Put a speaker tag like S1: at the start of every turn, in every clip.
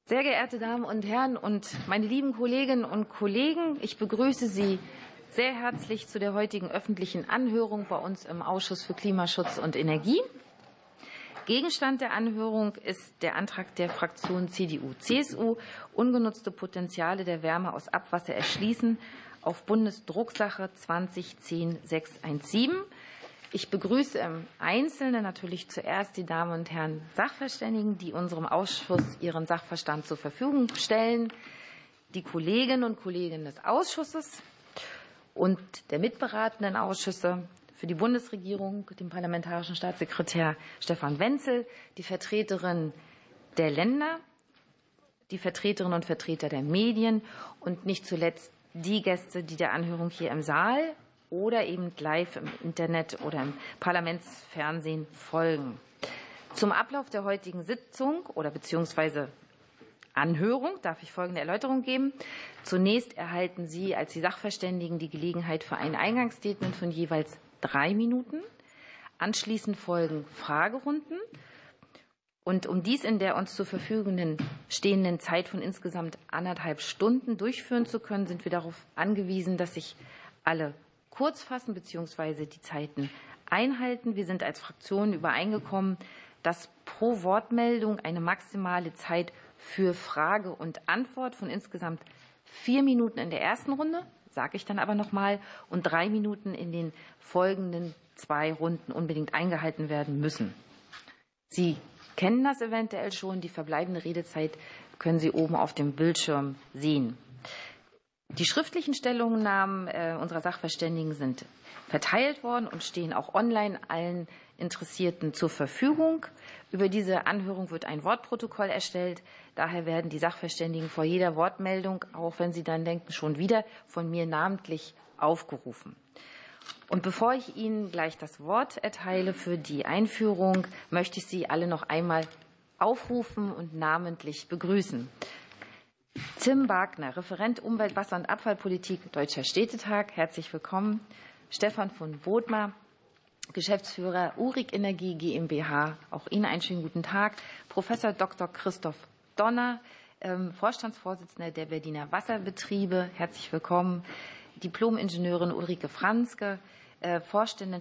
S1: Sehr geehrte Damen und Herren und meine lieben Kolleginnen und Kollegen, ich begrüße Sie sehr herzlich zu der heutigen öffentlichen Anhörung bei uns im Ausschuss für Klimaschutz und Energie. Gegenstand der Anhörung ist der Antrag der Fraktion CDU/CSU, ungenutzte Potenziale der Wärme aus Abwasser erschließen, auf Bundesdrucksache 2010-617. Ich begrüße im Einzelnen natürlich zuerst die Damen und Herren Sachverständigen, die unserem Ausschuss ihren Sachverstand zur Verfügung stellen, die Kolleginnen und Kollegen des Ausschusses und der mitberatenden Ausschüsse, für die Bundesregierung, den parlamentarischen Staatssekretär Stefan Wenzel, die Vertreterin der Länder, die Vertreterinnen und Vertreter der Medien und nicht zuletzt die Gäste, die der Anhörung hier im Saal oder eben live im Internet oder im Parlamentsfernsehen folgen. Zum Ablauf der heutigen Sitzung oder beziehungsweise Anhörung darf ich folgende Erläuterung geben. Zunächst erhalten Sie als die Sachverständigen die Gelegenheit für ein Eingangsstatement von jeweils 3 Minuten. Anschließend folgen Fragerunden. Und um dies in der uns zur Verfügung stehenden Zeit von insgesamt 1,5 Stunden durchführen zu können, sind wir darauf angewiesen, dass sich alle kurz fassen bzw. die Zeiten einhalten. Wir sind als Fraktion übereingekommen, dass pro Wortmeldung eine maximale Zeit für Frage und Antwort von insgesamt 4 Minuten in der ersten Runde, sage ich dann aber noch mal, und 3 Minuten in den folgenden 2 Runden unbedingt eingehalten werden müssen. Sie kennen das eventuell schon. Die verbleibende Redezeit können Sie oben auf dem Bildschirm sehen. Die schriftlichen Stellungnahmen unserer Sachverständigen sind verteilt worden und stehen auch online allen Interessierten zur Verfügung. Über diese Anhörung wird ein Wortprotokoll erstellt. Daher werden die Sachverständigen vor jeder Wortmeldung, auch wenn Sie dann denken, schon wieder, von mir namentlich aufgerufen. Und bevor ich Ihnen gleich das Wort erteile für die Einführung, möchte ich Sie alle noch einmal aufrufen und namentlich begrüßen. Tim Wagner, Referent Umwelt, Wasser- und Abfallpolitik, Deutscher Städtetag, herzlich willkommen. Stefan von Bodmer, Geschäftsführer Urig Energie GmbH, auch Ihnen einen schönen guten Tag. Professor Dr. Christoph Donner, Vorstandsvorsitzender der Berliner Wasserbetriebe, herzlich willkommen. Diplom-Ingenieurin Ulrike Franzke, Vorständin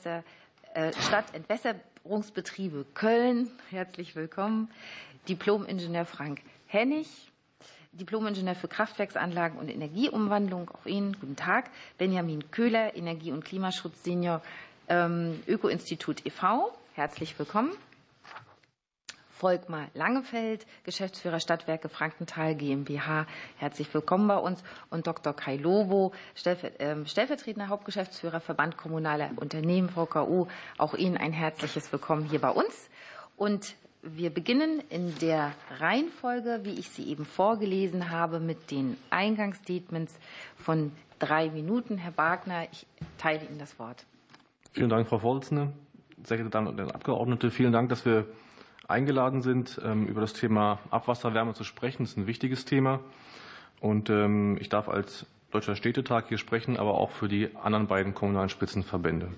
S1: Stadtentwässerungsbetriebe Köln, herzlich willkommen. Diplom-Ingenieur Frank Hennig, Diplom-Ingenieur für Kraftwerksanlagen und Energieumwandlung, auch Ihnen guten Tag. Benjamin Köhler, Energie- und Klimaschutz Senior, Öko-Institut e.V., herzlich willkommen. Volkmar Langefeld, Geschäftsführer Stadtwerke Frankenthal GmbH, herzlich willkommen bei uns. Und Dr. Kai Lobo, stellvertretender Hauptgeschäftsführer Verband Kommunaler Unternehmen VKU, auch Ihnen ein herzliches Willkommen hier bei uns. Und wir beginnen in der Reihenfolge, wie ich sie eben vorgelesen habe, mit den Eingangsstatements von 3 Minuten. Herr Wagner, ich teile Ihnen das Wort.
S2: Vielen Dank, Frau Vorsitzende. Sehr geehrte Damen und Herren Abgeordnete, vielen Dank, dass wir eingeladen sind, über das Thema Abwasserwärme zu sprechen. Das ist ein wichtiges Thema. Und ich darf als Deutscher Städtetag hier sprechen, aber auch für die anderen beiden kommunalen Spitzenverbände.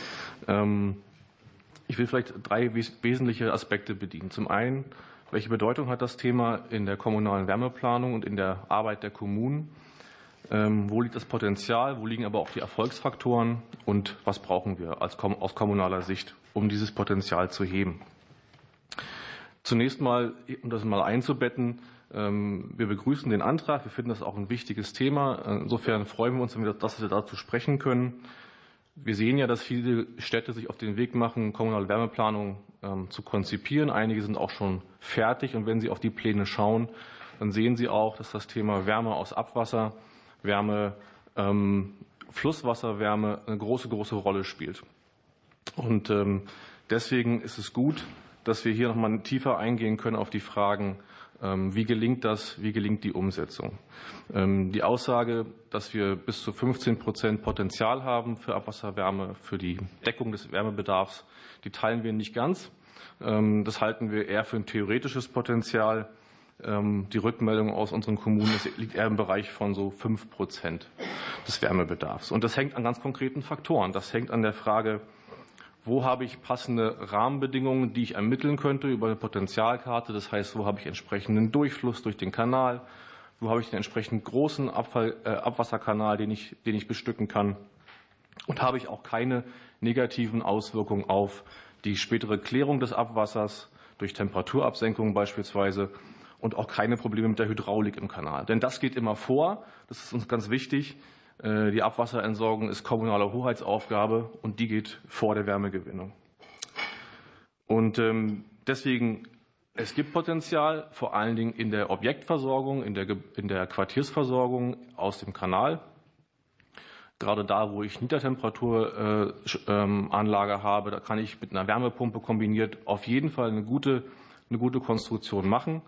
S2: Ich will vielleicht 3 wesentliche Aspekte bedienen. Zum einen, welche Bedeutung hat das Thema in der kommunalen Wärmeplanung und in der Arbeit der Kommunen? Wo liegt das Potenzial? Wo liegen aber auch die Erfolgsfaktoren? Und was brauchen wir aus kommunaler Sicht, um dieses Potenzial zu heben? Zunächst mal, um das mal einzubetten, wir begrüßen den Antrag. Wir finden das auch ein wichtiges Thema. Insofern freuen wir uns, dass wir dazu sprechen können. Wir sehen ja, dass viele Städte sich auf den Weg machen, kommunale Wärmeplanung zu konzipieren. Einige sind auch schon fertig. Und wenn Sie auf die Pläne schauen, dann sehen Sie auch, dass das Thema Wärme aus Abwasser, Wärme, Flusswasserwärme eine große Rolle spielt. Und deswegen ist es gut, dass wir hier noch mal tiefer eingehen können auf die Fragen, wie gelingt das, wie gelingt die Umsetzung. Die Aussage, dass wir bis zu 15% Potenzial haben für Abwasserwärme, für die Deckung des Wärmebedarfs, die teilen wir nicht ganz. Das halten wir eher für ein theoretisches Potenzial. Die Rückmeldung aus unseren Kommunen liegt eher im Bereich von so 5% des Wärmebedarfs. Und das hängt an ganz konkreten Faktoren. Das hängt an der Frage wo habe ich passende Rahmenbedingungen, die ich ermitteln könnte über eine Potenzialkarte. Das heißt, wo habe ich entsprechenden Durchfluss durch den Kanal, wo habe ich den entsprechend großen Abwasserkanal, den ich bestücken kann, und habe ich auch keine negativen Auswirkungen auf die spätere Klärung des Abwassers durch Temperaturabsenkungen beispielsweise und auch keine Probleme mit der Hydraulik im Kanal. Denn das geht immer vor, das ist uns ganz wichtig. Die Abwasserentsorgung ist kommunale Hoheitsaufgabe und die geht vor der Wärmegewinnung. Und deswegen, es gibt Potenzial, vor allen Dingen in der Objektversorgung, in der Quartiersversorgung aus dem Kanal. Gerade da, wo ich Niedertemperaturanlage habe, da kann ich mit einer Wärmepumpe kombiniert auf jeden Fall eine gute Konstruktion machen.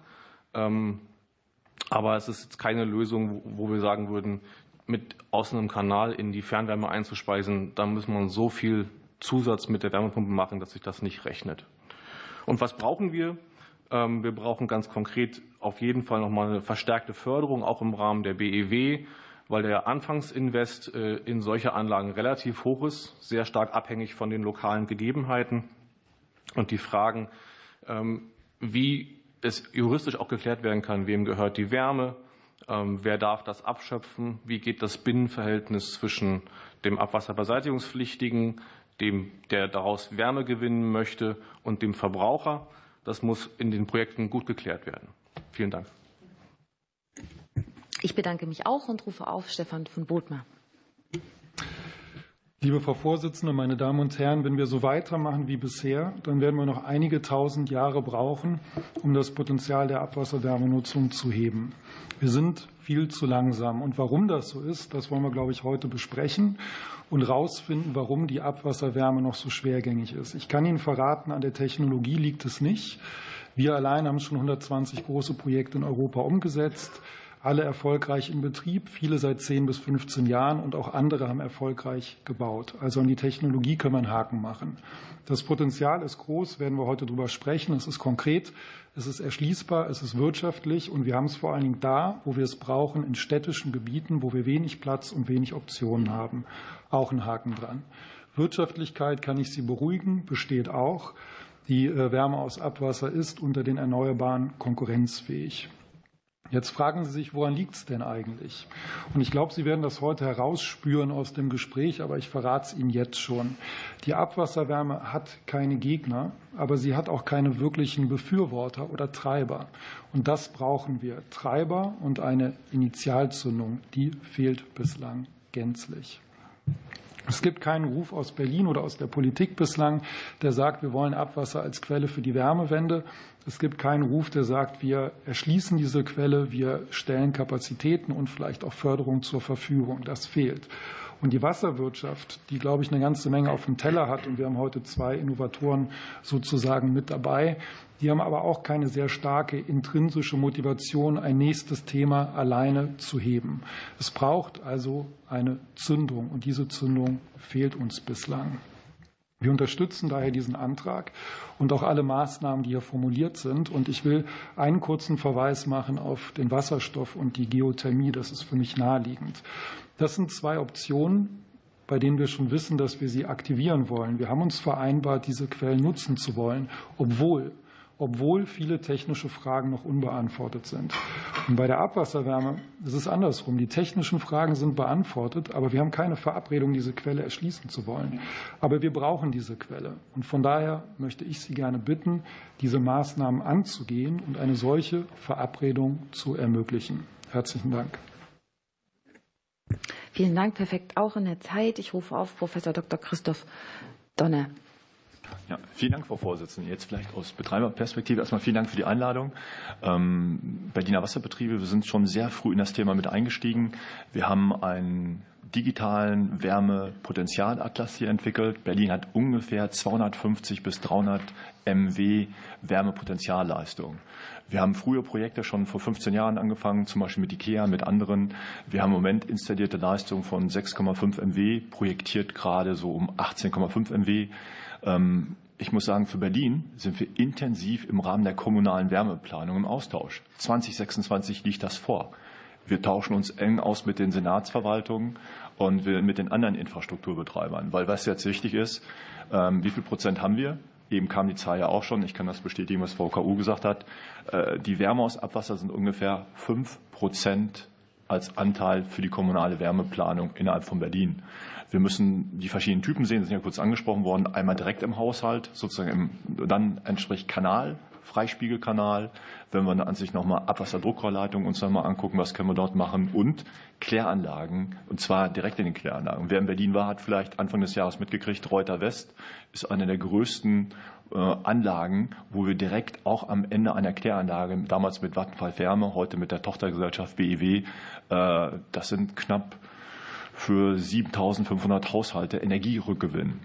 S2: Aber es ist jetzt keine Lösung, wo wir sagen würden, aus einem Kanal in die Fernwärme einzuspeisen, da muss man so viel Zusatz mit der Wärmepumpe machen, dass sich das nicht rechnet. Und was brauchen wir? Wir brauchen ganz konkret auf jeden Fall nochmal eine verstärkte Förderung, auch im Rahmen der BEW, weil der Anfangsinvest in solche Anlagen relativ hoch ist, sehr stark abhängig von den lokalen Gegebenheiten. Und die Fragen, wie es juristisch auch geklärt werden kann, wem gehört die Wärme, wer darf das abschöpfen, wie geht das Binnenverhältnis zwischen dem Abwasserbeseitigungspflichtigen, dem, der daraus Wärme gewinnen möchte, und dem Verbraucher. Das muss in den Projekten gut geklärt werden. Vielen Dank.
S1: Ich bedanke mich auch und rufe auf Stefan von Bodmer.
S3: Liebe Frau Vorsitzende, meine Damen und Herren, wenn wir so weitermachen wie bisher, dann werden wir noch einige tausend Jahre brauchen, um das Potenzial der Abwasserwärmenutzung zu heben. Wir sind viel zu langsam. Und warum das so ist, das wollen wir, glaube ich, heute besprechen und herausfinden, warum die Abwasserwärme noch so schwergängig ist. Ich kann Ihnen verraten, an der Technologie liegt es nicht. Wir allein haben schon 120 große Projekte in Europa umgesetzt. Alle erfolgreich in Betrieb, viele seit 10 bis 15 Jahren, und auch andere haben erfolgreich gebaut. Also an die Technologie können wir einen Haken machen. Das Potenzial ist groß, werden wir heute darüber sprechen. Es ist konkret, es ist erschließbar, es ist wirtschaftlich, und wir haben es vor allen Dingen da, wo wir es brauchen, in städtischen Gebieten, wo wir wenig Platz und wenig Optionen haben. Auch ein Haken dran. Wirtschaftlichkeit, kann ich Sie beruhigen, besteht auch. Die Wärme aus Abwasser ist unter den Erneuerbaren konkurrenzfähig. Jetzt fragen Sie sich, woran liegt es denn eigentlich? Und ich glaube, Sie werden das heute herausspüren aus dem Gespräch, aber ich verrate es Ihnen jetzt schon. Die Abwasserwärme hat keine Gegner, aber sie hat auch keine wirklichen Befürworter oder Treiber. Und das brauchen wir. Treiber und eine Initialzündung, die fehlt bislang gänzlich. Es gibt keinen Ruf aus Berlin oder aus der Politik bislang, der sagt, wir wollen Abwasser als Quelle für die Wärmewende. Es gibt keinen Ruf, der sagt, wir erschließen diese Quelle, wir stellen Kapazitäten und vielleicht auch Förderung zur Verfügung. Das fehlt. Und die Wasserwirtschaft, die, glaube ich, eine ganze Menge auf dem Teller hat, und wir haben heute 2 Innovatoren sozusagen mit dabei, die haben aber auch keine sehr starke intrinsische Motivation, ein nächstes Thema alleine zu heben. Es braucht also eine Zündung, und diese Zündung fehlt uns bislang. Wir unterstützen daher diesen Antrag und auch alle Maßnahmen, die hier formuliert sind. Und ich will einen kurzen Verweis machen auf den Wasserstoff und die Geothermie. Das ist für mich naheliegend. Das sind 2 Optionen, bei denen wir schon wissen, dass wir sie aktivieren wollen. Wir haben uns vereinbart, diese Quellen nutzen zu wollen, obwohl viele technische Fragen noch unbeantwortet sind. Und bei der Abwasserwärme ist es andersrum. Die technischen Fragen sind beantwortet, aber wir haben keine Verabredung, diese Quelle erschließen zu wollen. Aber wir brauchen diese Quelle. Und von daher möchte ich Sie gerne bitten, diese Maßnahmen anzugehen und eine solche Verabredung zu ermöglichen. Herzlichen Dank.
S1: Vielen Dank. Perfekt auch in der Zeit. Ich rufe auf Professor Dr. Christoph Donner.
S4: Ja, vielen Dank, Frau Vorsitzende. Jetzt vielleicht aus Betreiberperspektive erstmal vielen Dank für die Einladung. Berliner Wasserbetriebe, wir sind schon sehr früh in das Thema mit eingestiegen. Wir haben einen digitalen Wärmepotenzialatlas hier entwickelt. Berlin hat ungefähr 250 bis 300 MW Wärmepotenzialleistung. Wir haben frühe Projekte schon vor 15 Jahren angefangen, zum Beispiel mit IKEA, mit anderen. Wir haben im Moment installierte Leistung von 6,5 MW, projektiert gerade so um 18,5 MW. Ich muss sagen, für Berlin sind wir intensiv im Rahmen der kommunalen Wärmeplanung im Austausch. 2026 liegt das vor. Wir tauschen uns eng aus mit den Senatsverwaltungen und mit den anderen Infrastrukturbetreibern. Weil was jetzt wichtig ist, wie viel Prozent haben wir? Eben kam die Zahl ja auch schon. Ich kann das bestätigen, was Frau K.U. gesagt hat. Die Wärme aus Abwasser sind ungefähr 5% als Anteil für die kommunale Wärmeplanung innerhalb von Berlin. Wir müssen die verschiedenen Typen sehen, das sind ja kurz angesprochen worden. Einmal direkt im Haushalt, sozusagen dann entsprechend Kanal, Freispiegelkanal. Wenn wir an sich nochmal Abwasserdruckrohrleitung uns nochmal angucken, was können wir dort machen, und Kläranlagen, und zwar direkt in den Kläranlagen. Wer in Berlin war, hat vielleicht Anfang des Jahres mitgekriegt, Reuter West ist eine der größten Anlagen, wo wir direkt auch am Ende einer Kläranlage, damals mit Vattenfall Wärme, heute mit der Tochtergesellschaft BEW, das sind knapp für 7.500 Haushalte Energierückgewinn.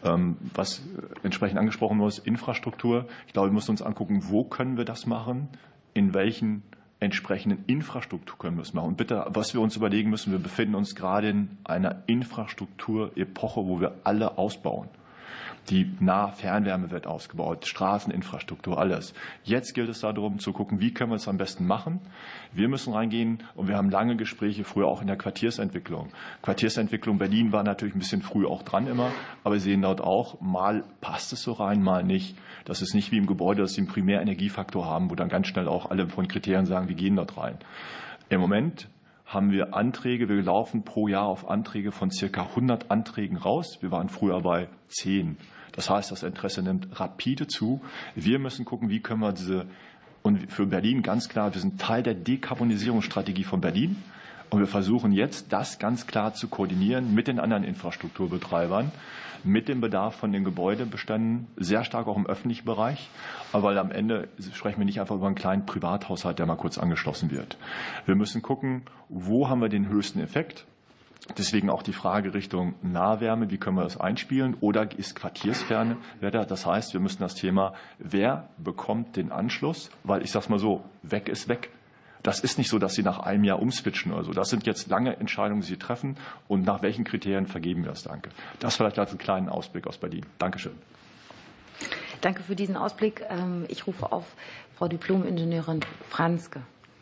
S4: Was entsprechend angesprochen wurde, ist Infrastruktur. Ich glaube, wir müssen uns angucken, wo können wir das machen, in welchen entsprechenden Infrastruktur können wir es machen. Und bitte, was wir uns überlegen müssen, wir befinden uns gerade in einer Infrastrukturepoche, wo wir alle ausbauen. Die Nah-Fernwärme wird ausgebaut, Straßeninfrastruktur, alles. Jetzt gilt es darum zu gucken, wie können wir es am besten machen. Wir müssen reingehen, und wir haben lange Gespräche, früher auch in der Quartiersentwicklung. Quartiersentwicklung Berlin war natürlich ein bisschen früh auch dran immer, aber wir sehen dort auch, mal passt es so rein, mal nicht. Das ist nicht wie im Gebäude, dass sie einen Primärenergiefaktor haben, wo dann ganz schnell auch alle von Kriterien sagen, wir gehen dort rein. Im Moment haben wir Anträge, wir laufen pro Jahr auf Anträge von circa 100 Anträgen raus. Wir waren früher bei 10. Das heißt, das Interesse nimmt rapide zu. Wir müssen gucken, wie können wir und für Berlin ganz klar, wir sind Teil der Dekarbonisierungsstrategie von Berlin. Und wir versuchen jetzt, das ganz klar zu koordinieren mit den anderen Infrastrukturbetreibern, mit dem Bedarf von den Gebäudebeständen, sehr stark auch im öffentlichen Bereich. Aber am Ende sprechen wir nicht einfach über einen kleinen Privathaushalt, der mal kurz angeschlossen wird. Wir müssen gucken, wo haben wir den höchsten Effekt. Deswegen auch die Frage Richtung Nahwärme, wie können wir das einspielen, oder ist quartiersferne Wetter? Das heißt, wir müssen das Thema, wer bekommt den Anschluss, weil ich sage es mal so, weg ist weg. Das ist nicht so, dass Sie nach einem Jahr umswitchen oder so. Das sind jetzt lange Entscheidungen, die Sie treffen, und nach welchen Kriterien vergeben wir das? Danke. Das vielleicht als einen kleinen Ausblick aus Berlin. Dankeschön.
S1: Danke für diesen Ausblick. Ich rufe auf Frau Diplom-Ingenieurin Franzke.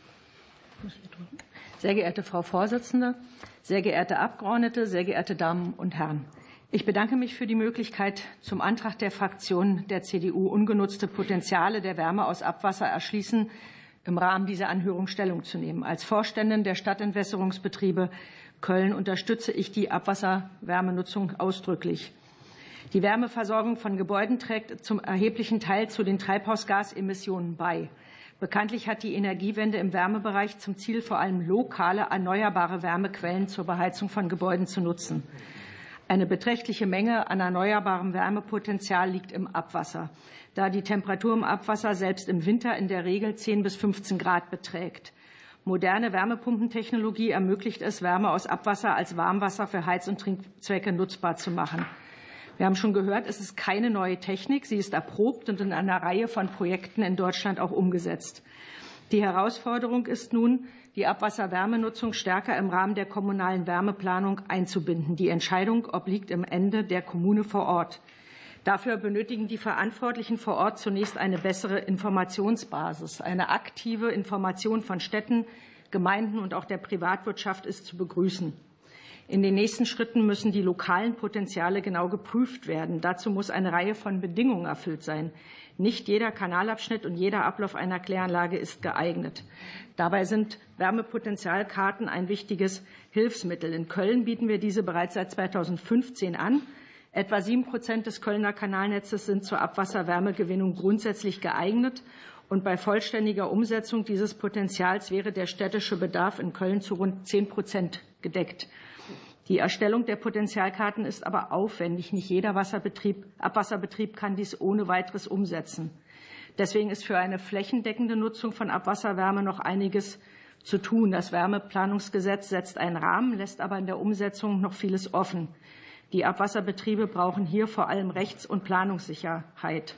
S5: Sehr geehrte Frau Vorsitzende, sehr geehrte Abgeordnete, sehr geehrte Damen und Herren! Ich bedanke mich für die Möglichkeit, zum Antrag der Fraktion der CDU ungenutzte Potenziale der Wärme aus Abwasser erschließen, im Rahmen dieser Anhörung Stellung zu nehmen. Als Vorständin der Stadtentwässerungsbetriebe Köln unterstütze ich die Abwasserwärmenutzung ausdrücklich. Die Wärmeversorgung von Gebäuden trägt zum erheblichen Teil zu den Treibhausgasemissionen bei. Bekanntlich hat die Energiewende im Wärmebereich zum Ziel, vor allem lokale, erneuerbare Wärmequellen zur Beheizung von Gebäuden zu nutzen. Eine beträchtliche Menge an erneuerbarem Wärmepotenzial liegt im Abwasser, da die Temperatur im Abwasser selbst im Winter in der Regel 10 bis 15 Grad beträgt. Moderne Wärmepumpentechnologie ermöglicht es, Wärme aus Abwasser als Warmwasser für Heiz- und Trinkzwecke nutzbar zu machen. Wir haben schon gehört, es ist keine neue Technik. Sie ist erprobt und in einer Reihe von Projekten in Deutschland auch umgesetzt. Die Herausforderung ist nun, die Abwasserwärmenutzung stärker im Rahmen der kommunalen Wärmeplanung einzubinden. Die Entscheidung obliegt im Ende der Kommune vor Ort. Dafür benötigen die Verantwortlichen vor Ort zunächst eine bessere Informationsbasis. Eine aktive Information von Städten, Gemeinden und auch der Privatwirtschaft ist zu begrüßen. In den nächsten Schritten müssen die lokalen Potenziale genau geprüft werden. Dazu muss eine Reihe von Bedingungen erfüllt sein. Nicht jeder Kanalabschnitt und jeder Ablauf einer Kläranlage ist geeignet. Dabei sind Wärmepotenzialkarten ein wichtiges Hilfsmittel. In Köln bieten wir diese bereits seit 2015 an. Etwa 7% des Kölner Kanalnetzes sind zur Abwasserwärmegewinnung grundsätzlich geeignet. Und bei vollständiger Umsetzung dieses Potenzials wäre der städtische Bedarf in Köln zu rund 10% gedeckt. Die Erstellung der Potenzialkarten ist aber aufwendig. Nicht jeder Abwasserbetrieb kann dies ohne weiteres umsetzen. Deswegen ist für eine flächendeckende Nutzung von Abwasserwärme noch einiges zu tun. Das Wärmeplanungsgesetz setzt einen Rahmen, lässt aber in der Umsetzung noch vieles offen. Die Abwasserbetriebe brauchen hier vor allem Rechts- und Planungssicherheit.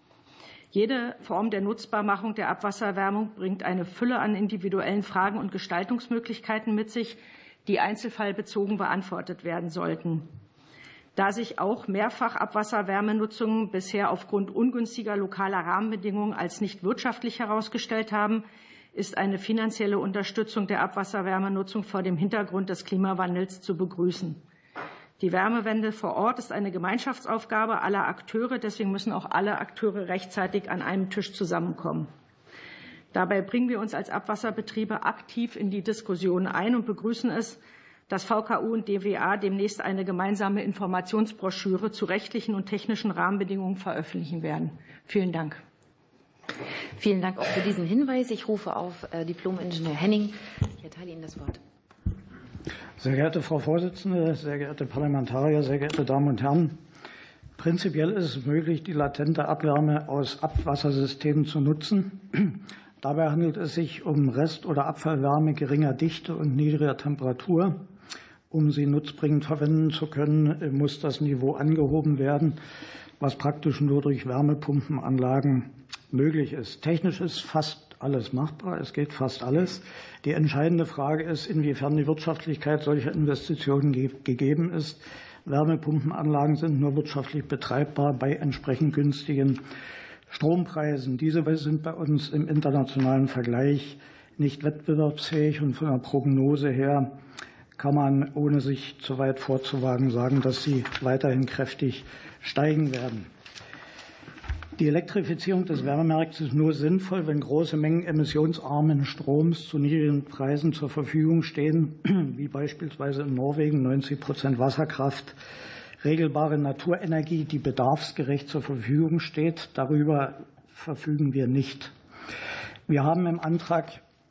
S5: Jede Form der Nutzbarmachung der Abwasserwärmung bringt eine Fülle an individuellen Fragen und Gestaltungsmöglichkeiten mit sich, die einzelfallbezogen beantwortet werden sollten. Da sich auch Mehrfachabwasserwärmenutzungen bisher aufgrund ungünstiger lokaler Rahmenbedingungen als nicht wirtschaftlich herausgestellt haben, ist eine finanzielle Unterstützung der Abwasserwärmenutzung vor dem Hintergrund des Klimawandels zu begrüßen. Die Wärmewende vor Ort ist eine Gemeinschaftsaufgabe aller Akteure. Deswegen müssen auch alle Akteure rechtzeitig an einem Tisch zusammenkommen. Dabei bringen wir uns als Abwasserbetriebe aktiv in die Diskussion ein und begrüßen es, dass VKU und DWA demnächst eine gemeinsame Informationsbroschüre zu rechtlichen und technischen Rahmenbedingungen veröffentlichen werden. Vielen Dank.
S1: Vielen Dank auch für diesen Hinweis. Ich rufe auf Diplom-Ingenieur Henning. Ich erteile Ihnen das Wort.
S6: Sehr geehrte Frau Vorsitzende, sehr geehrte Parlamentarier, sehr geehrte Damen und Herren! Prinzipiell ist es möglich, die latente Abwärme aus Abwassersystemen zu nutzen. Dabei handelt es sich um Rest- oder Abfallwärme geringer Dichte und niedriger Temperatur. Um sie nutzbringend verwenden zu können, muss das Niveau angehoben werden, was praktisch nur durch Wärmepumpenanlagen möglich ist. Technisch ist fast alles machbar, es geht fast alles. Die entscheidende Frage ist, inwiefern die Wirtschaftlichkeit solcher Investitionen gegeben ist. Wärmepumpenanlagen sind nur wirtschaftlich betreibbar bei entsprechend günstigen Strompreisen. Diese sind bei uns im internationalen Vergleich nicht wettbewerbsfähig und von der Prognose her kann man, ohne sich zu weit vorzuwagen, sagen, dass sie weiterhin kräftig steigen werden. Die Elektrifizierung des Wärmemarkts ist nur sinnvoll, wenn große Mengen emissionsarmen Stroms zu niedrigen Preisen zur Verfügung stehen, wie beispielsweise in Norwegen 90% Wasserkraft, regelbare Naturenergie, die bedarfsgerecht zur Verfügung steht. Darüber verfügen wir nicht. Wir haben im Antrag,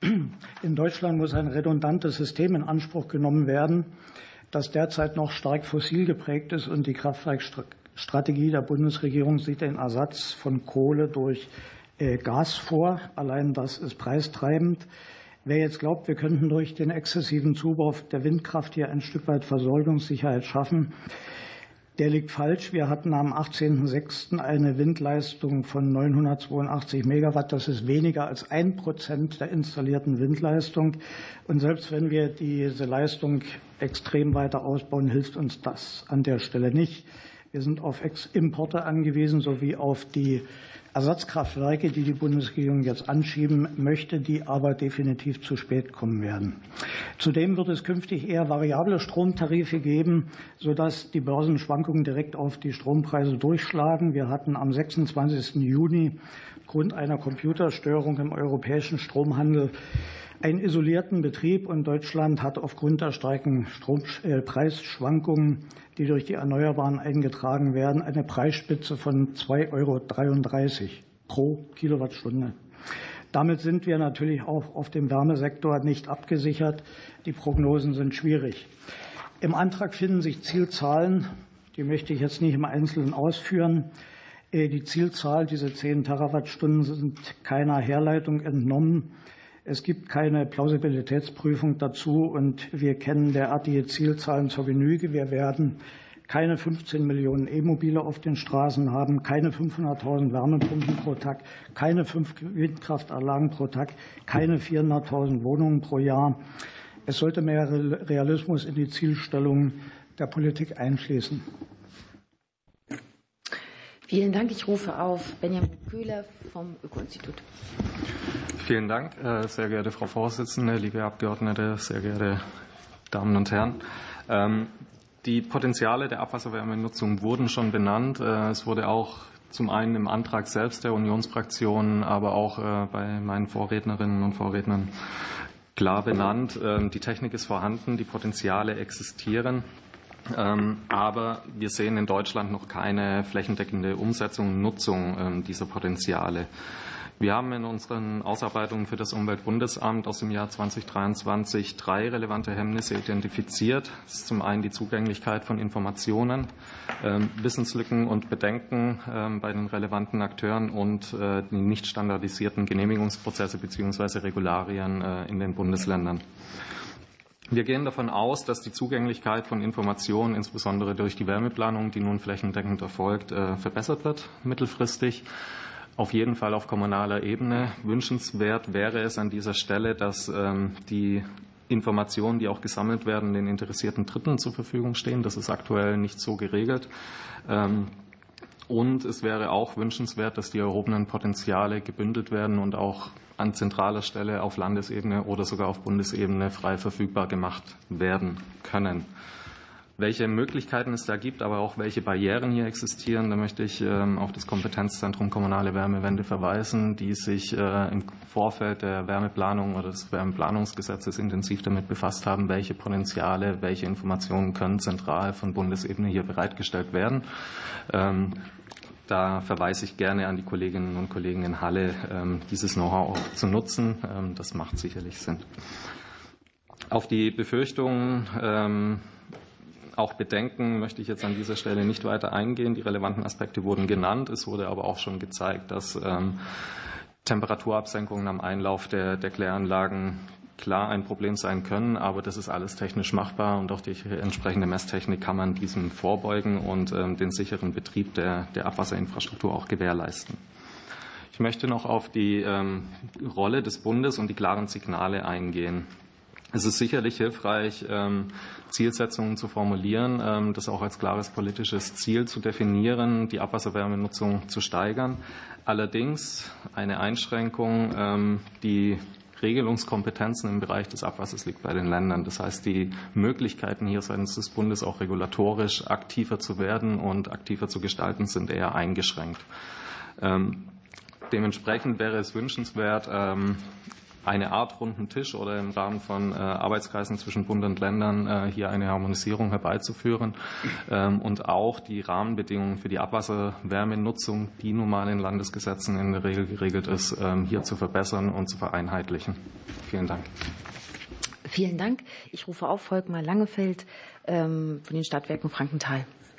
S6: in Deutschland muss ein redundantes System in Anspruch genommen werden, das derzeit noch stark fossil geprägt ist, und die Kraftwerkstrategie der Bundesregierung sieht den Ersatz von Kohle durch Gas vor. Allein das ist preistreibend. Wer jetzt glaubt, wir könnten durch den exzessiven Zubau der Windkraft hier ein Stück weit Versorgungssicherheit schaffen, der liegt falsch. Wir hatten am 18.06. eine Windleistung von 982 Megawatt. Das ist weniger als 1% der installierten Windleistung. Und selbst wenn wir diese Leistung extrem weiter ausbauen, hilft uns das an der Stelle nicht. Wir sind auf Importe angewiesen sowie auf die Ersatzkraftwerke, die die Bundesregierung jetzt anschieben möchte, die aber definitiv zu spät kommen werden. Zudem wird es künftig eher variable Stromtarife geben, sodass die Börsenschwankungen direkt auf die Strompreise durchschlagen. Wir hatten am 26. Juni aufgrund einer Computerstörung im europäischen Stromhandel einen isolierten Betrieb, und Deutschland hat aufgrund der starken Preisschwankungen, die durch die Erneuerbaren eingetragen werden, eine Preisspitze von 2,33 € pro Kilowattstunde. Damit sind wir natürlich auch auf dem Wärmesektor nicht abgesichert. Die Prognosen sind schwierig. Im Antrag finden sich Zielzahlen, die möchte ich jetzt nicht im Einzelnen ausführen. Die Zielzahl, diese 10 Terawattstunden, sind keiner Herleitung entnommen. Es gibt keine Plausibilitätsprüfung dazu, und wir kennen derartige Zielzahlen zur Genüge. Wir werden keine 15 Millionen E-Mobile auf den Straßen haben, keine 500.000 Wärmepumpen pro Tag, keine 5 Windkraftanlagen pro Tag, keine 400.000 Wohnungen pro Jahr. Es sollte mehr Realismus in die Zielstellung der Politik einschließen.
S1: Vielen Dank. Ich rufe auf Benjamin Köhler vom Öko-Institut.
S2: Vielen Dank, sehr geehrte Frau Vorsitzende, liebe Abgeordnete, sehr geehrte Damen und Herren. Die Potenziale der Abwasserwärmenutzung wurden schon benannt. Es wurde auch zum einen im Antrag selbst der Unionsfraktion, aber auch bei meinen Vorrednerinnen und Vorrednern klar benannt. Die Technik ist vorhanden, die Potenziale existieren. Aber wir sehen in Deutschland noch keine flächendeckende Umsetzung und Nutzung dieser Potenziale. Wir haben in unseren Ausarbeitungen für das Umweltbundesamt aus dem Jahr 2023 3 relevante Hemmnisse identifiziert. Das ist zum einen die Zugänglichkeit von Informationen, Wissenslücken und Bedenken bei den relevanten Akteuren und die nicht standardisierten Genehmigungsprozesse bzw. Regularien in den Bundesländern. Wir gehen davon aus, dass die Zugänglichkeit von Informationen, insbesondere durch die Wärmeplanung, die nun flächendeckend erfolgt, verbessert wird mittelfristig. Auf jeden Fall auf kommunaler Ebene. Wünschenswert wäre es an dieser Stelle, dass die Informationen, die auch gesammelt werden, den interessierten Dritten zur Verfügung stehen. Das ist aktuell nicht so geregelt. Und es wäre auch wünschenswert, dass die erhobenen Potenziale gebündelt werden und auch an zentraler Stelle auf Landesebene oder sogar auf Bundesebene frei verfügbar gemacht werden können. Welche Möglichkeiten es da gibt, aber auch welche Barrieren hier existieren, da möchte ich auf das Kompetenzzentrum Kommunale Wärmewende verweisen, die sich im Vorfeld der Wärmeplanung oder des Wärmeplanungsgesetzes intensiv damit befasst haben, welche Potenziale, welche Informationen können zentral von Bundesebene hier bereitgestellt werden. Da verweise ich gerne an die Kolleginnen und Kollegen in Halle, dieses Know-how auch zu nutzen. Das macht sicherlich Sinn. Auf die Befürchtungen, auch Bedenken möchte ich jetzt an dieser Stelle nicht weiter eingehen. Die relevanten Aspekte wurden genannt. Es wurde aber auch schon gezeigt, dass Temperaturabsenkungen am Einlauf der Kläranlagen klar ein Problem sein können, aber das ist alles technisch machbar und auch durch entsprechende Messtechnik kann man diesem vorbeugen und den sicheren Betrieb der Abwasserinfrastruktur auch gewährleisten. Ich möchte noch auf die Rolle des Bundes und die klaren Signale eingehen. Es ist sicherlich hilfreich, Zielsetzungen zu formulieren, das auch als klares politisches Ziel zu definieren, die Abwasserwärmenutzung zu steigern. Allerdings eine Einschränkung, die Regelungskompetenzen im Bereich des Abwassers liegt bei den Ländern. Das heißt, die Möglichkeiten hier seitens des Bundes auch regulatorisch aktiver zu werden und aktiver zu gestalten sind eher eingeschränkt. Dementsprechend wäre es wünschenswert, eine Art runden Tisch oder im Rahmen von Arbeitskreisen zwischen Bund und Ländern hier eine Harmonisierung herbeizuführen und auch die Rahmenbedingungen für die Abwasserwärmenutzung, die nun mal in Landesgesetzen in der Regel geregelt ist, hier zu verbessern und zu vereinheitlichen. Vielen Dank.
S1: Vielen Dank. Ich rufe auf Volkmar Langefeld von den Stadtwerken Frankenthal.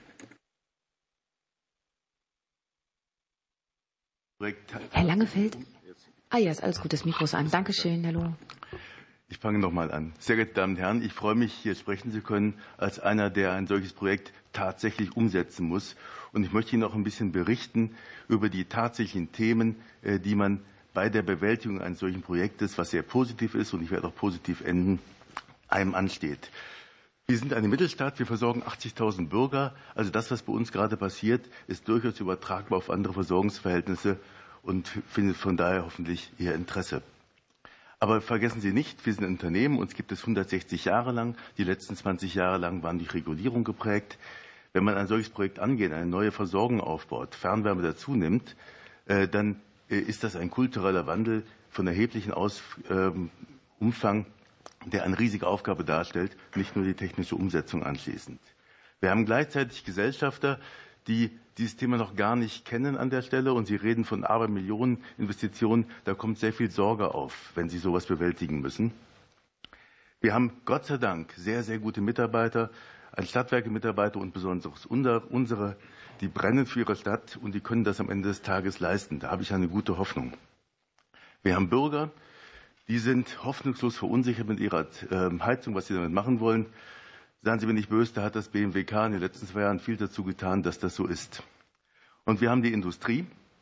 S1: Herr Langefeld? Ah ja, ist alles gut, das Mikro ist an. Dankeschön, hallo.
S7: Ich fange nochmal an. Sehr geehrte Damen und Herren, ich freue mich, hier sprechen zu können, als einer, der ein solches Projekt tatsächlich umsetzen muss. Und ich möchte Ihnen auch ein bisschen berichten über die tatsächlichen Themen, die man bei der Bewältigung eines solchen Projektes, was sehr positiv ist, und ich werde auch positiv enden, einem ansteht. Wir sind eine Mittelstadt, wir versorgen 80.000 Bürger. Also das, was bei uns gerade passiert, ist durchaus übertragbar auf andere Versorgungsverhältnisse und findet von daher hoffentlich Ihr Interesse. Aber vergessen Sie nicht, wir sind ein Unternehmen, uns gibt es 160 Jahre lang. Die letzten 20 Jahre lang waren durch Regulierung geprägt. Wenn man ein solches Projekt angeht, eine neue Versorgung aufbaut, Fernwärme dazu nimmt, dann ist das ein kultureller Wandel von erheblichem Umfang, der eine riesige Aufgabe darstellt, nicht nur die technische Umsetzung anschließend. Wir haben gleichzeitig Gesellschafter, die dieses Thema noch gar nicht kennen an der Stelle und Sie reden von Abermillionen Investitionen. Da kommt sehr viel Sorge auf, wenn Sie sowas bewältigen müssen. Wir haben Gott sei Dank sehr, sehr gute Mitarbeiter, Stadtwerke-Mitarbeiter und besonders unsere, die brennen für ihre Stadt und die können das am Ende des Tages leisten. Da habe ich eine gute Hoffnung. Wir haben Bürger, die sind hoffnungslos verunsichert mit ihrer Heizung, was sie damit machen wollen. Seien Sie mir nicht böse, da hat das BMWK in den letzten 2 Jahren viel dazu getan, dass das so ist. Und wir haben die Industrie.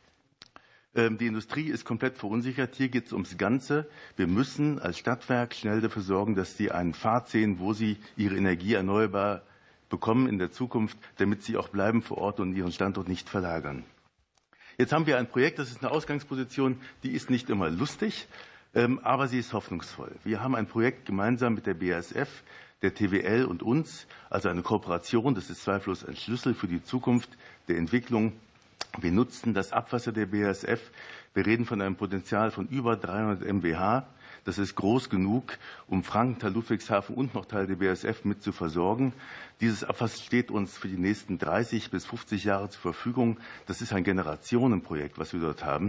S7: Die Industrie ist komplett verunsichert. Hier geht es ums Ganze. Wir müssen als Stadtwerk schnell dafür sorgen, dass Sie einen Pfad sehen, wo Sie Ihre Energie erneuerbar bekommen in der Zukunft, damit Sie auch bleiben vor Ort und Ihren Standort nicht verlagern. Jetzt haben wir ein Projekt, das ist eine Ausgangsposition, die ist nicht immer lustig, aber sie ist hoffnungsvoll. Wir haben ein Projekt gemeinsam mit der BASF, der TWL und uns, also eine Kooperation, das ist zweifellos ein Schlüssel für die Zukunft der Entwicklung. Wir nutzen das Abwasser der BASF. Wir reden von einem Potenzial von über 300 MWH. Das ist groß genug, um Frankenthal, Ludwigshafen und noch Teile der BASF mit zu versorgen. Dieses Abwasser steht uns für die nächsten 30 bis 50 Jahre zur Verfügung. Das ist ein Generationenprojekt, was wir dort haben.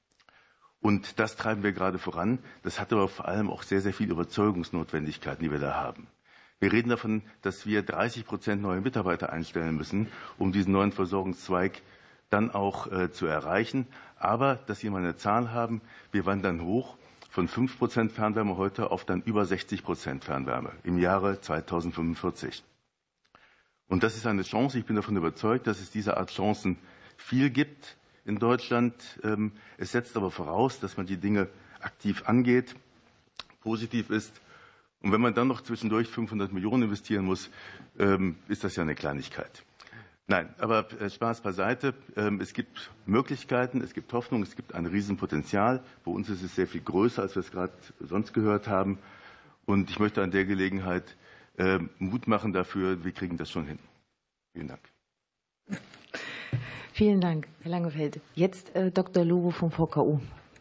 S7: Und das treiben wir gerade voran. Das hat aber vor allem auch sehr, sehr viele Überzeugungsnotwendigkeiten, die wir da haben. Wir reden davon, dass wir 30% neue Mitarbeiter einstellen müssen, um diesen neuen Versorgungszweig dann auch zu erreichen. Aber, dass Sie mal eine Zahl haben, wir wandern hoch von 5% Fernwärme heute auf dann über 60% Fernwärme im Jahre 2045. Und das ist eine Chance. Ich bin davon überzeugt, dass es diese Art Chancen viel gibt in Deutschland. Es setzt aber voraus, dass man die Dinge aktiv angeht, positiv ist. Und wenn man dann noch zwischendurch 500 Millionen investieren muss, ist das ja eine Kleinigkeit. Nein, aber Spaß beiseite. Es gibt Möglichkeiten, es gibt Hoffnung, es gibt ein Riesenpotenzial. Bei uns ist es sehr viel größer, als wir es gerade sonst gehört haben. Und ich möchte an der Gelegenheit Mut machen dafür, wir kriegen das schon hin. Vielen Dank.
S1: Vielen Dank, Herr Langefeld. Jetzt Dr. Lobo vom VKU.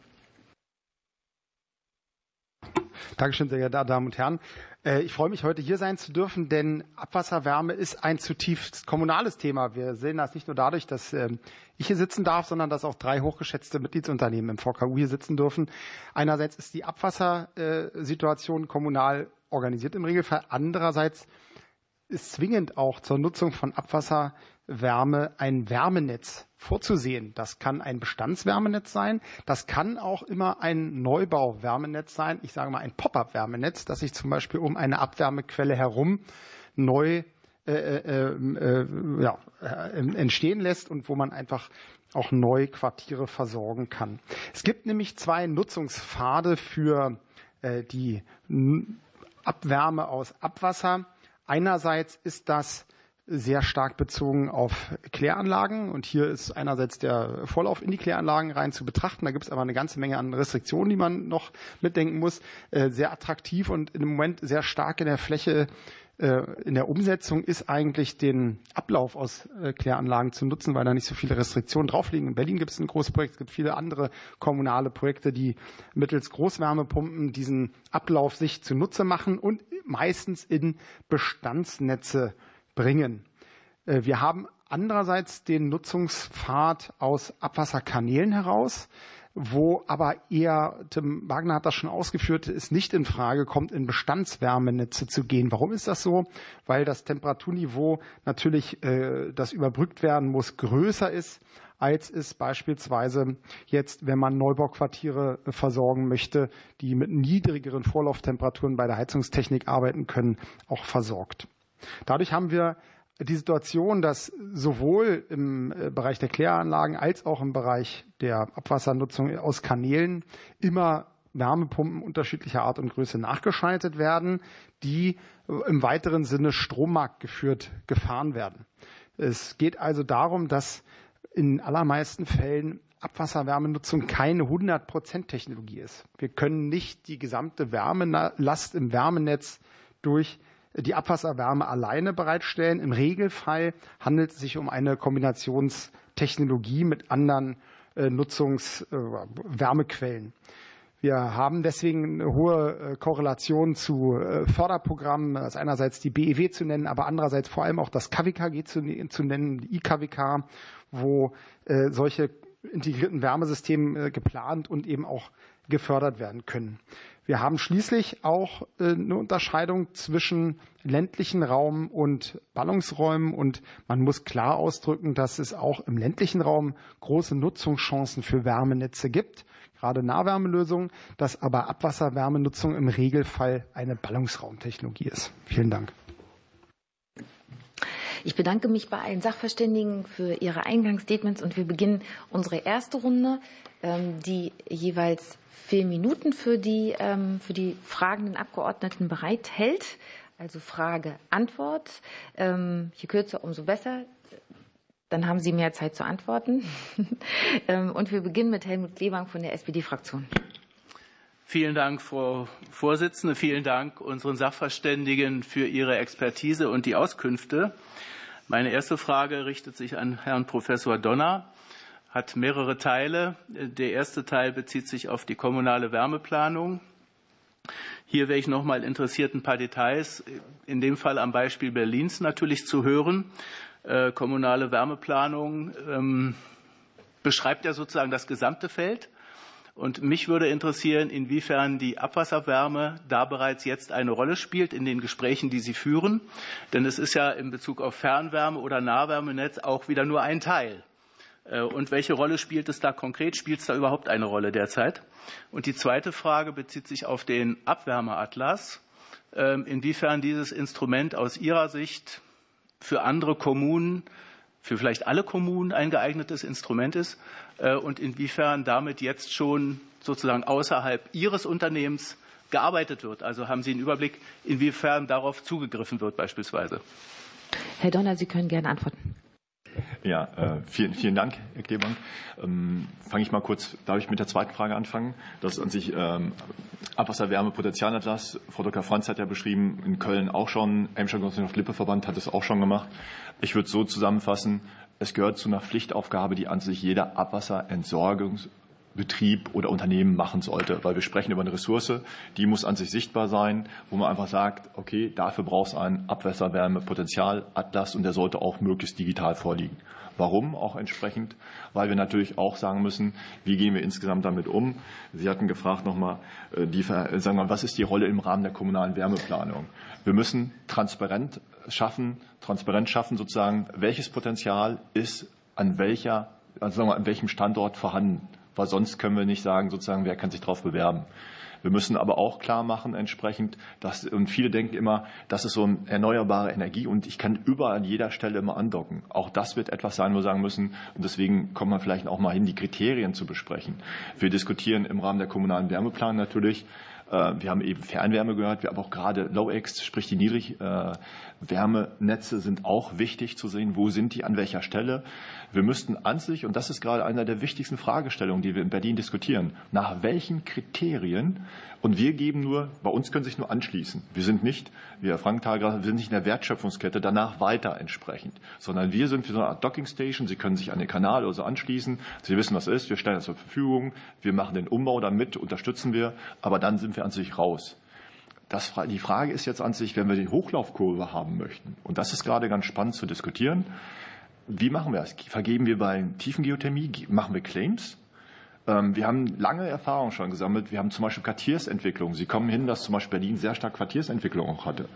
S8: Dankeschön, sehr geehrte Damen und Herren. Ich freue mich, heute hier sein zu dürfen, denn Abwasserwärme ist ein zutiefst kommunales Thema. Wir sehen das nicht nur dadurch, dass ich hier sitzen darf, sondern dass auch 3 hochgeschätzte Mitgliedsunternehmen im VKU hier sitzen dürfen. Einerseits ist die Abwassersituation kommunal organisiert im Regelfall. Andererseits ist zwingend auch zur Nutzung von Abwasserwärme ein Wärmenetz vorzusehen. Das kann ein Bestandswärmenetz sein. Das kann auch immer ein Neubauwärmenetz sein. Ich sage mal ein Pop-up-Wärmenetz, das sich zum Beispiel um eine Abwärmequelle herum neu entstehen lässt und wo man einfach auch neu Quartiere versorgen kann. Es gibt nämlich 2 Nutzungspfade für die Abwärme aus Abwasser. Einerseits ist das sehr stark bezogen auf Kläranlagen. Und hier ist einerseits der Vorlauf in die Kläranlagen rein zu betrachten. Da gibt es aber eine ganze Menge an Restriktionen, die man noch mitdenken muss. Sehr attraktiv und im Moment sehr stark in der Fläche, in der Umsetzung ist eigentlich den Ablauf aus Kläranlagen zu nutzen, weil da nicht so viele Restriktionen drauf liegen. In Berlin gibt es ein großes Projekt, es gibt viele andere kommunale Projekte, die mittels Großwärmepumpen diesen Ablauf sich zunutze machen und meistens in Bestandsnetze bringen. Wir haben andererseits den Nutzungspfad aus Abwasserkanälen heraus, wo aber eher, Tim Wagner hat das schon ausgeführt, es nicht in Frage kommt, in Bestandswärmenetze zu gehen. Warum ist das so? Weil das Temperaturniveau natürlich, das überbrückt werden muss, größer ist, als es beispielsweise jetzt, wenn man Neubauquartiere versorgen möchte, die mit niedrigeren Vorlauftemperaturen bei der Heizungstechnik arbeiten können, auch versorgt. Dadurch haben wir die Situation, dass sowohl im Bereich der Kläranlagen als auch im Bereich der Abwassernutzung aus Kanälen immer Wärmepumpen unterschiedlicher Art und Größe nachgeschaltet werden, die im weiteren Sinne strommarktgeführt gefahren werden. Es geht also darum, dass in allermeisten Fällen Abwasserwärmenutzung keine 100% Technologie ist. Wir können nicht die gesamte Wärmelast im Wärmenetz durch die Abwasserwärme alleine bereitstellen. Im Regelfall handelt es sich um eine Kombinationstechnologie mit anderen Wärmequellen. Wir haben deswegen eine hohe Korrelation zu Förderprogrammen, das ist einerseits die BEW zu nennen, aber andererseits vor allem auch das KWKG zu nennen, die IKWK, wo solche integrierten Wärmesysteme geplant und eben auch gefördert werden können. Wir haben schließlich auch eine Unterscheidung zwischen ländlichen Raum und Ballungsräumen und man muss klar ausdrücken, dass es auch im ländlichen Raum große Nutzungschancen für Wärmenetze gibt, gerade Nahwärmelösungen, dass aber Abwasserwärmenutzung im Regelfall eine Ballungsraumtechnologie ist. Vielen Dank.
S1: Ich bedanke mich bei allen Sachverständigen für ihre Eingangsstatements und wir beginnen unsere erste Runde, die jeweils 4 Minuten für die fragenden Abgeordneten bereithält. Also Frage, Antwort. Je kürzer, umso besser. Dann haben Sie mehr Zeit zu antworten. Und wir beginnen mit Helmut Klebank von der SPD-Fraktion.
S9: Vielen Dank, Frau Vorsitzende. Vielen Dank unseren Sachverständigen für ihre Expertise und die Auskünfte. Meine erste Frage richtet sich an Herrn Professor Donner, hat mehrere Teile. Der erste Teil bezieht sich auf die kommunale Wärmeplanung. Hier wäre ich noch mal interessiert, ein paar Details, in dem Fall am Beispiel Berlins natürlich zu hören. Kommunale Wärmeplanung beschreibt ja sozusagen das gesamte Feld. Und mich würde interessieren, inwiefern die Abwasserwärme da bereits jetzt eine Rolle spielt in den Gesprächen, die Sie führen. Denn es ist ja in Bezug auf Fernwärme oder Nahwärmenetz auch wieder nur ein Teil. Und welche Rolle spielt es da konkret? Spielt es da überhaupt eine Rolle derzeit? Und die zweite Frage bezieht sich auf den Abwärmeatlas. Inwiefern dieses Instrument aus Ihrer Sicht für andere Kommunen, für vielleicht alle Kommunen ein geeignetes Instrument ist und inwiefern damit jetzt schon sozusagen außerhalb Ihres Unternehmens gearbeitet wird. Also haben Sie einen Überblick, inwiefern darauf zugegriffen wird beispielsweise?
S1: Herr Donner, Sie können gerne antworten.
S4: Ja, vielen Dank, Herr Klebank. Fange ich mal kurz, darf ich mit der zweiten Frage anfangen? Das ist an sich Abwasserwärmepotenzialatlas. Frau Dr. Franz hat ja beschrieben, in Köln auch schon, Emscher Genossenschaft-Lippe-Verband hat es auch schon gemacht. Ich würde es so zusammenfassen, es gehört zu einer Pflichtaufgabe, die an sich jeder Abwasserentsorgungsbetrieb oder Unternehmen machen sollte, weil wir sprechen über eine Ressource, die muss an sich sichtbar sein, wo man einfach sagt, okay, dafür braucht es einen Abwasserwärmepotenzialatlas und der sollte auch möglichst digital vorliegen. Warum auch entsprechend? Weil wir natürlich auch sagen müssen, wie gehen wir insgesamt damit um? Sie hatten gefragt nochmal, was ist die Rolle im Rahmen der kommunalen Wärmeplanung? Wir müssen Transparenz schaffen sozusagen, welches Potenzial ist an welchem Standort vorhanden. Weil sonst können wir nicht sagen, sozusagen, wer kann sich darauf bewerben. Wir müssen aber auch klar machen, entsprechend, und viele denken immer, das ist so eine erneuerbare Energie und ich kann überall an jeder Stelle immer andocken. Auch das wird etwas sein, wo wir sagen müssen, und deswegen kommt man vielleicht auch mal hin, die Kriterien zu besprechen. Wir diskutieren im Rahmen der kommunalen Wärmeplanung natürlich. Wir haben eben Fernwärme gehört, wir haben auch gerade Low-Ex, sprich die Niedrigwärmenetze sind auch wichtig zu sehen, wo sind die, an welcher Stelle. Wir müssten an sich, und das ist gerade eine der wichtigsten Fragestellungen, die wir in Berlin diskutieren, nach welchen Kriterien, und wir geben nur, bei uns können Sie sich nur anschließen. Wir sind nicht, wie Herr Frankenthal gesagt hat, wir sind nicht in der Wertschöpfungskette danach weiter entsprechend, sondern wir sind wie so eine Art Dockingstation. Sie können sich an den Kanal oder so anschließen. Sie wissen, was ist. Wir stellen das zur Verfügung. Wir machen den Umbau damit, unterstützen wir. Aber dann sind wir an sich raus. Die Frage ist jetzt an sich, wenn wir die Hochlaufkurve haben möchten, und das ist gerade ganz spannend zu diskutieren, wie machen wir das? Vergeben wir bei Tiefengeothermie, machen wir Claims? Wir haben lange Erfahrung schon gesammelt. Wir haben zum Beispiel Quartiersentwicklung. Sie kommen hin, dass zum Beispiel Berlin sehr stark Quartiersentwicklung auch hatte.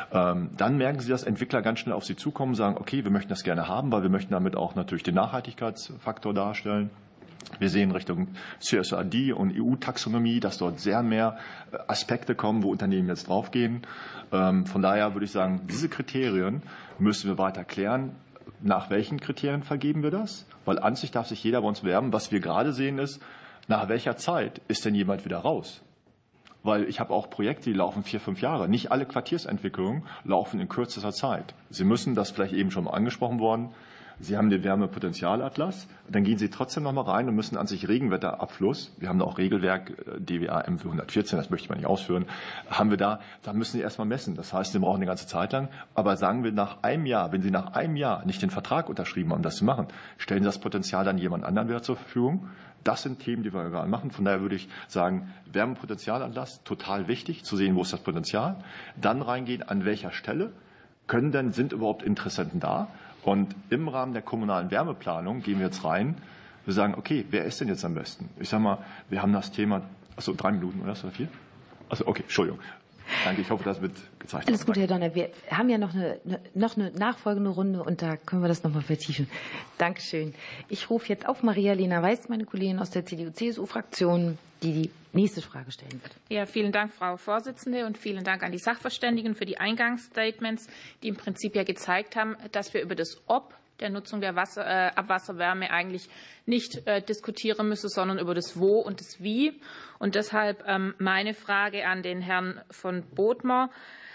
S4: Dann merken Sie, dass Entwickler ganz schnell auf Sie zukommen und sagen, okay, wir möchten das gerne haben, weil wir möchten damit auch natürlich den Nachhaltigkeitsfaktor darstellen. Wir sehen Richtung CSRD und EU-Taxonomie, dass dort sehr mehr Aspekte kommen, wo Unternehmen jetzt draufgehen. Von daher würde ich sagen, diese Kriterien müssen wir weiter klären. Nach welchen Kriterien vergeben wir das? Weil an sich darf sich jeder bei uns bewerben. Was wir gerade sehen ist, nach welcher Zeit ist denn jemand wieder raus? Weil ich habe auch Projekte, die laufen 4-5 Jahre. Nicht alle Quartiersentwicklungen laufen in kürzester Zeit. Sie müssen, das vielleicht eben schon mal angesprochen worden, Sie haben den Wärmepotenzialatlas, dann gehen Sie trotzdem noch mal rein und müssen an sich Regenwetterabfluss, wir haben da auch Regelwerk DWA M 114, das möchte ich mal nicht ausführen, haben wir da müssen Sie erstmal messen. Das heißt, Sie brauchen eine ganze Zeit lang. Aber sagen wir nach einem Jahr, wenn Sie nach einem Jahr nicht den Vertrag unterschrieben haben, das zu machen, stellen Sie das Potenzial dann jemand anderen wieder zur Verfügung. Das sind Themen, die wir gerade machen. Von daher würde ich sagen, Wärmepotenzialatlas, total wichtig, zu sehen, wo ist das Potenzial. Dann reingehen, an welcher Stelle sind überhaupt Interessenten da? Und im Rahmen der kommunalen Wärmeplanung gehen wir jetzt rein. Wir sagen, okay, wer ist denn jetzt am besten? Ich sage mal, wir haben das Thema, 3 Minuten oder 4? Okay, Entschuldigung. Danke, ich hoffe, das wird gezeigt.
S1: Alles Gute, Herr Donner. Wir haben ja noch eine nachfolgende Runde und da können wir das noch mal vertiefen. Dankeschön. Ich rufe jetzt auf Maria-Lena Weiß, meine Kollegin aus der CDU-CSU-Fraktion, die nächste Frage stellen wird.
S10: Ja, vielen Dank, Frau Vorsitzende, und vielen Dank an die Sachverständigen für die Eingangsstatements, die im Prinzip ja gezeigt haben, dass wir über das Ob der Nutzung der Abwasserwärme eigentlich nicht diskutieren müssen, sondern über das Wo und das Wie. Und deshalb meine Frage an den Herrn von Bodmer.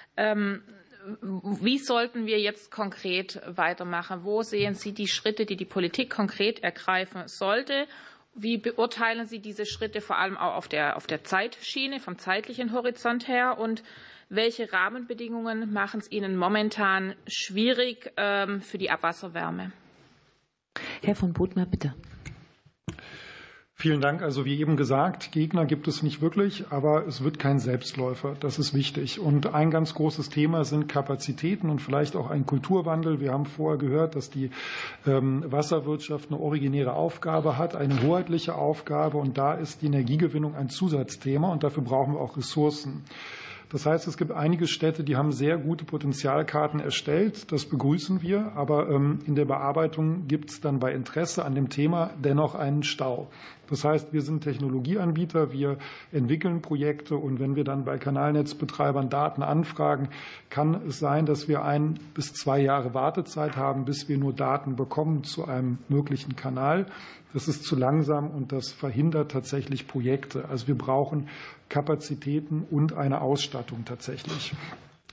S10: Wie sollten wir jetzt konkret weitermachen? Wo sehen Sie die Schritte, die die Politik konkret ergreifen sollte? Wie beurteilen Sie diese Schritte vor allem auch auf der Zeitschiene, vom zeitlichen Horizont her? Und welche Rahmenbedingungen machen es Ihnen momentan schwierig für die Abwasserwärme?
S1: Herr von Bodmer, bitte.
S3: Vielen Dank. Also wie eben gesagt, Gegner gibt es nicht wirklich, aber es wird kein Selbstläufer. Das ist wichtig. Und ein ganz großes Thema sind Kapazitäten und vielleicht auch ein Kulturwandel. Wir haben vorher gehört, dass die Wasserwirtschaft eine originäre Aufgabe hat, eine hoheitliche Aufgabe. Und da ist die Energiegewinnung ein Zusatzthema und dafür brauchen wir auch Ressourcen. Das heißt, es gibt einige Städte, die haben sehr gute Potenzialkarten erstellt. Das begrüßen wir. Aber in der Bearbeitung gibt es dann bei Interesse an dem Thema dennoch einen Stau. Das heißt, wir sind Technologieanbieter, wir entwickeln Projekte und wenn wir dann bei Kanalnetzbetreibern Daten anfragen, kann es sein, dass wir 1 bis 2 Jahre Wartezeit haben, bis wir nur Daten bekommen zu einem möglichen Kanal. Das ist zu langsam und das verhindert tatsächlich Projekte. Also wir brauchen Kapazitäten und eine Ausstattung tatsächlich.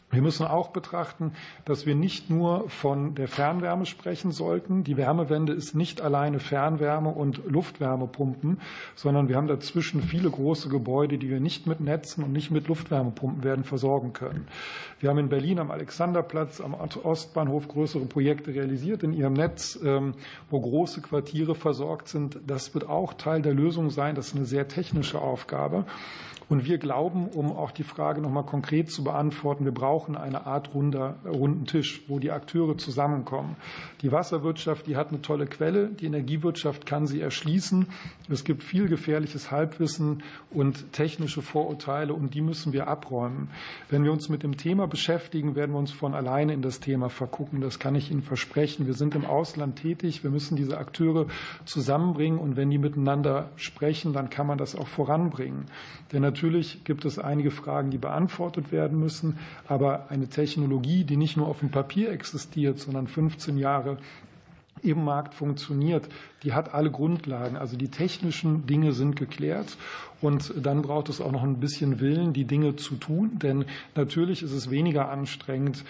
S3: Wir müssen auch betrachten, dass wir nicht nur von der Fernwärme sprechen sollten. Die Wärmewende ist nicht alleine Fernwärme und Luftwärmepumpen, sondern wir haben dazwischen viele große Gebäude, die wir nicht mit Netzen und nicht mit Luftwärmepumpen werden versorgen können. Wir haben in Berlin am Alexanderplatz, am Ostbahnhof größere Projekte realisiert in ihrem Netz, wo große Quartiere versorgt sind. Das wird auch Teil der Lösung sein. Das ist eine sehr technische Aufgabe. Und wir glauben, um auch die Frage noch mal konkret zu beantworten, wir brauchen eine Art runden Tisch, wo die Akteure zusammenkommen. Die Wasserwirtschaft, die hat eine tolle Quelle. Die Energiewirtschaft kann sie erschließen. Es gibt viel gefährliches Halbwissen und technische Vorurteile, und die müssen wir abräumen. Wenn wir uns mit dem Thema beschäftigen, werden wir uns von alleine in das Thema vergucken. Das kann ich Ihnen versprechen. Wir sind im Ausland tätig. Wir müssen diese Akteure zusammenbringen. Und wenn die miteinander sprechen, dann kann man das auch voranbringen. Denn natürlich gibt es einige Fragen, die beantwortet werden müssen. Aber eine Technologie, die nicht nur auf dem Papier existiert, sondern 15 Jahre im Markt funktioniert, die hat alle Grundlagen. Also die technischen Dinge sind geklärt. Und dann braucht es auch noch ein bisschen Willen, die Dinge zu tun. Denn natürlich ist es weniger anstrengend,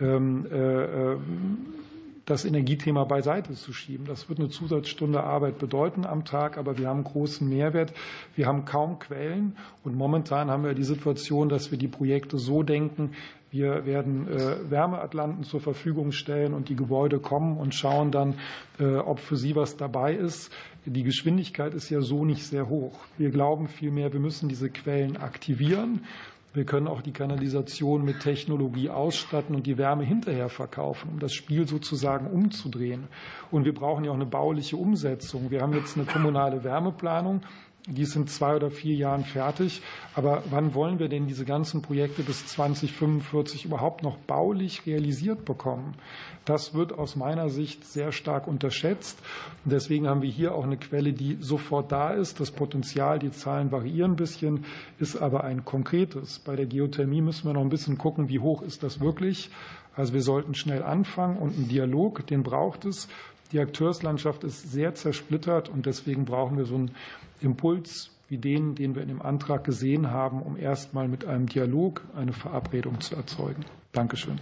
S3: das Energiethema beiseite zu schieben. Das wird eine Zusatzstunde Arbeit bedeuten am Tag, aber wir haben großen Mehrwert. Wir haben kaum Quellen, und momentan haben wir die Situation, dass wir die Projekte so denken: Wir werden Wärmeatlanten zur Verfügung stellen, und die Gebäude kommen und schauen dann, ob für sie was dabei ist. Die Geschwindigkeit ist ja so nicht sehr hoch. Wir glauben vielmehr, wir müssen diese Quellen aktivieren. Wir können auch die Kanalisation mit Technologie ausstatten und die Wärme hinterher verkaufen, um das Spiel sozusagen umzudrehen. Und wir brauchen ja auch eine bauliche Umsetzung. Wir haben jetzt eine kommunale Wärmeplanung. Die ist in 2 oder 4 Jahren fertig. Aber wann wollen wir denn diese ganzen Projekte bis 2045 überhaupt noch baulich realisiert bekommen? Das wird aus meiner Sicht sehr stark unterschätzt. Und deswegen haben wir hier auch eine Quelle, die sofort da ist. Das Potenzial, die Zahlen variieren ein bisschen, ist aber ein konkretes. Bei der Geothermie müssen wir noch ein bisschen gucken, wie hoch ist das wirklich. Also wir sollten schnell anfangen, und einen Dialog, den braucht es. Die Akteurslandschaft ist sehr zersplittert, und deswegen brauchen wir so einen Impuls wie den wir in dem Antrag gesehen haben, um erstmal mit einem Dialog eine Verabredung zu erzeugen. Dankeschön.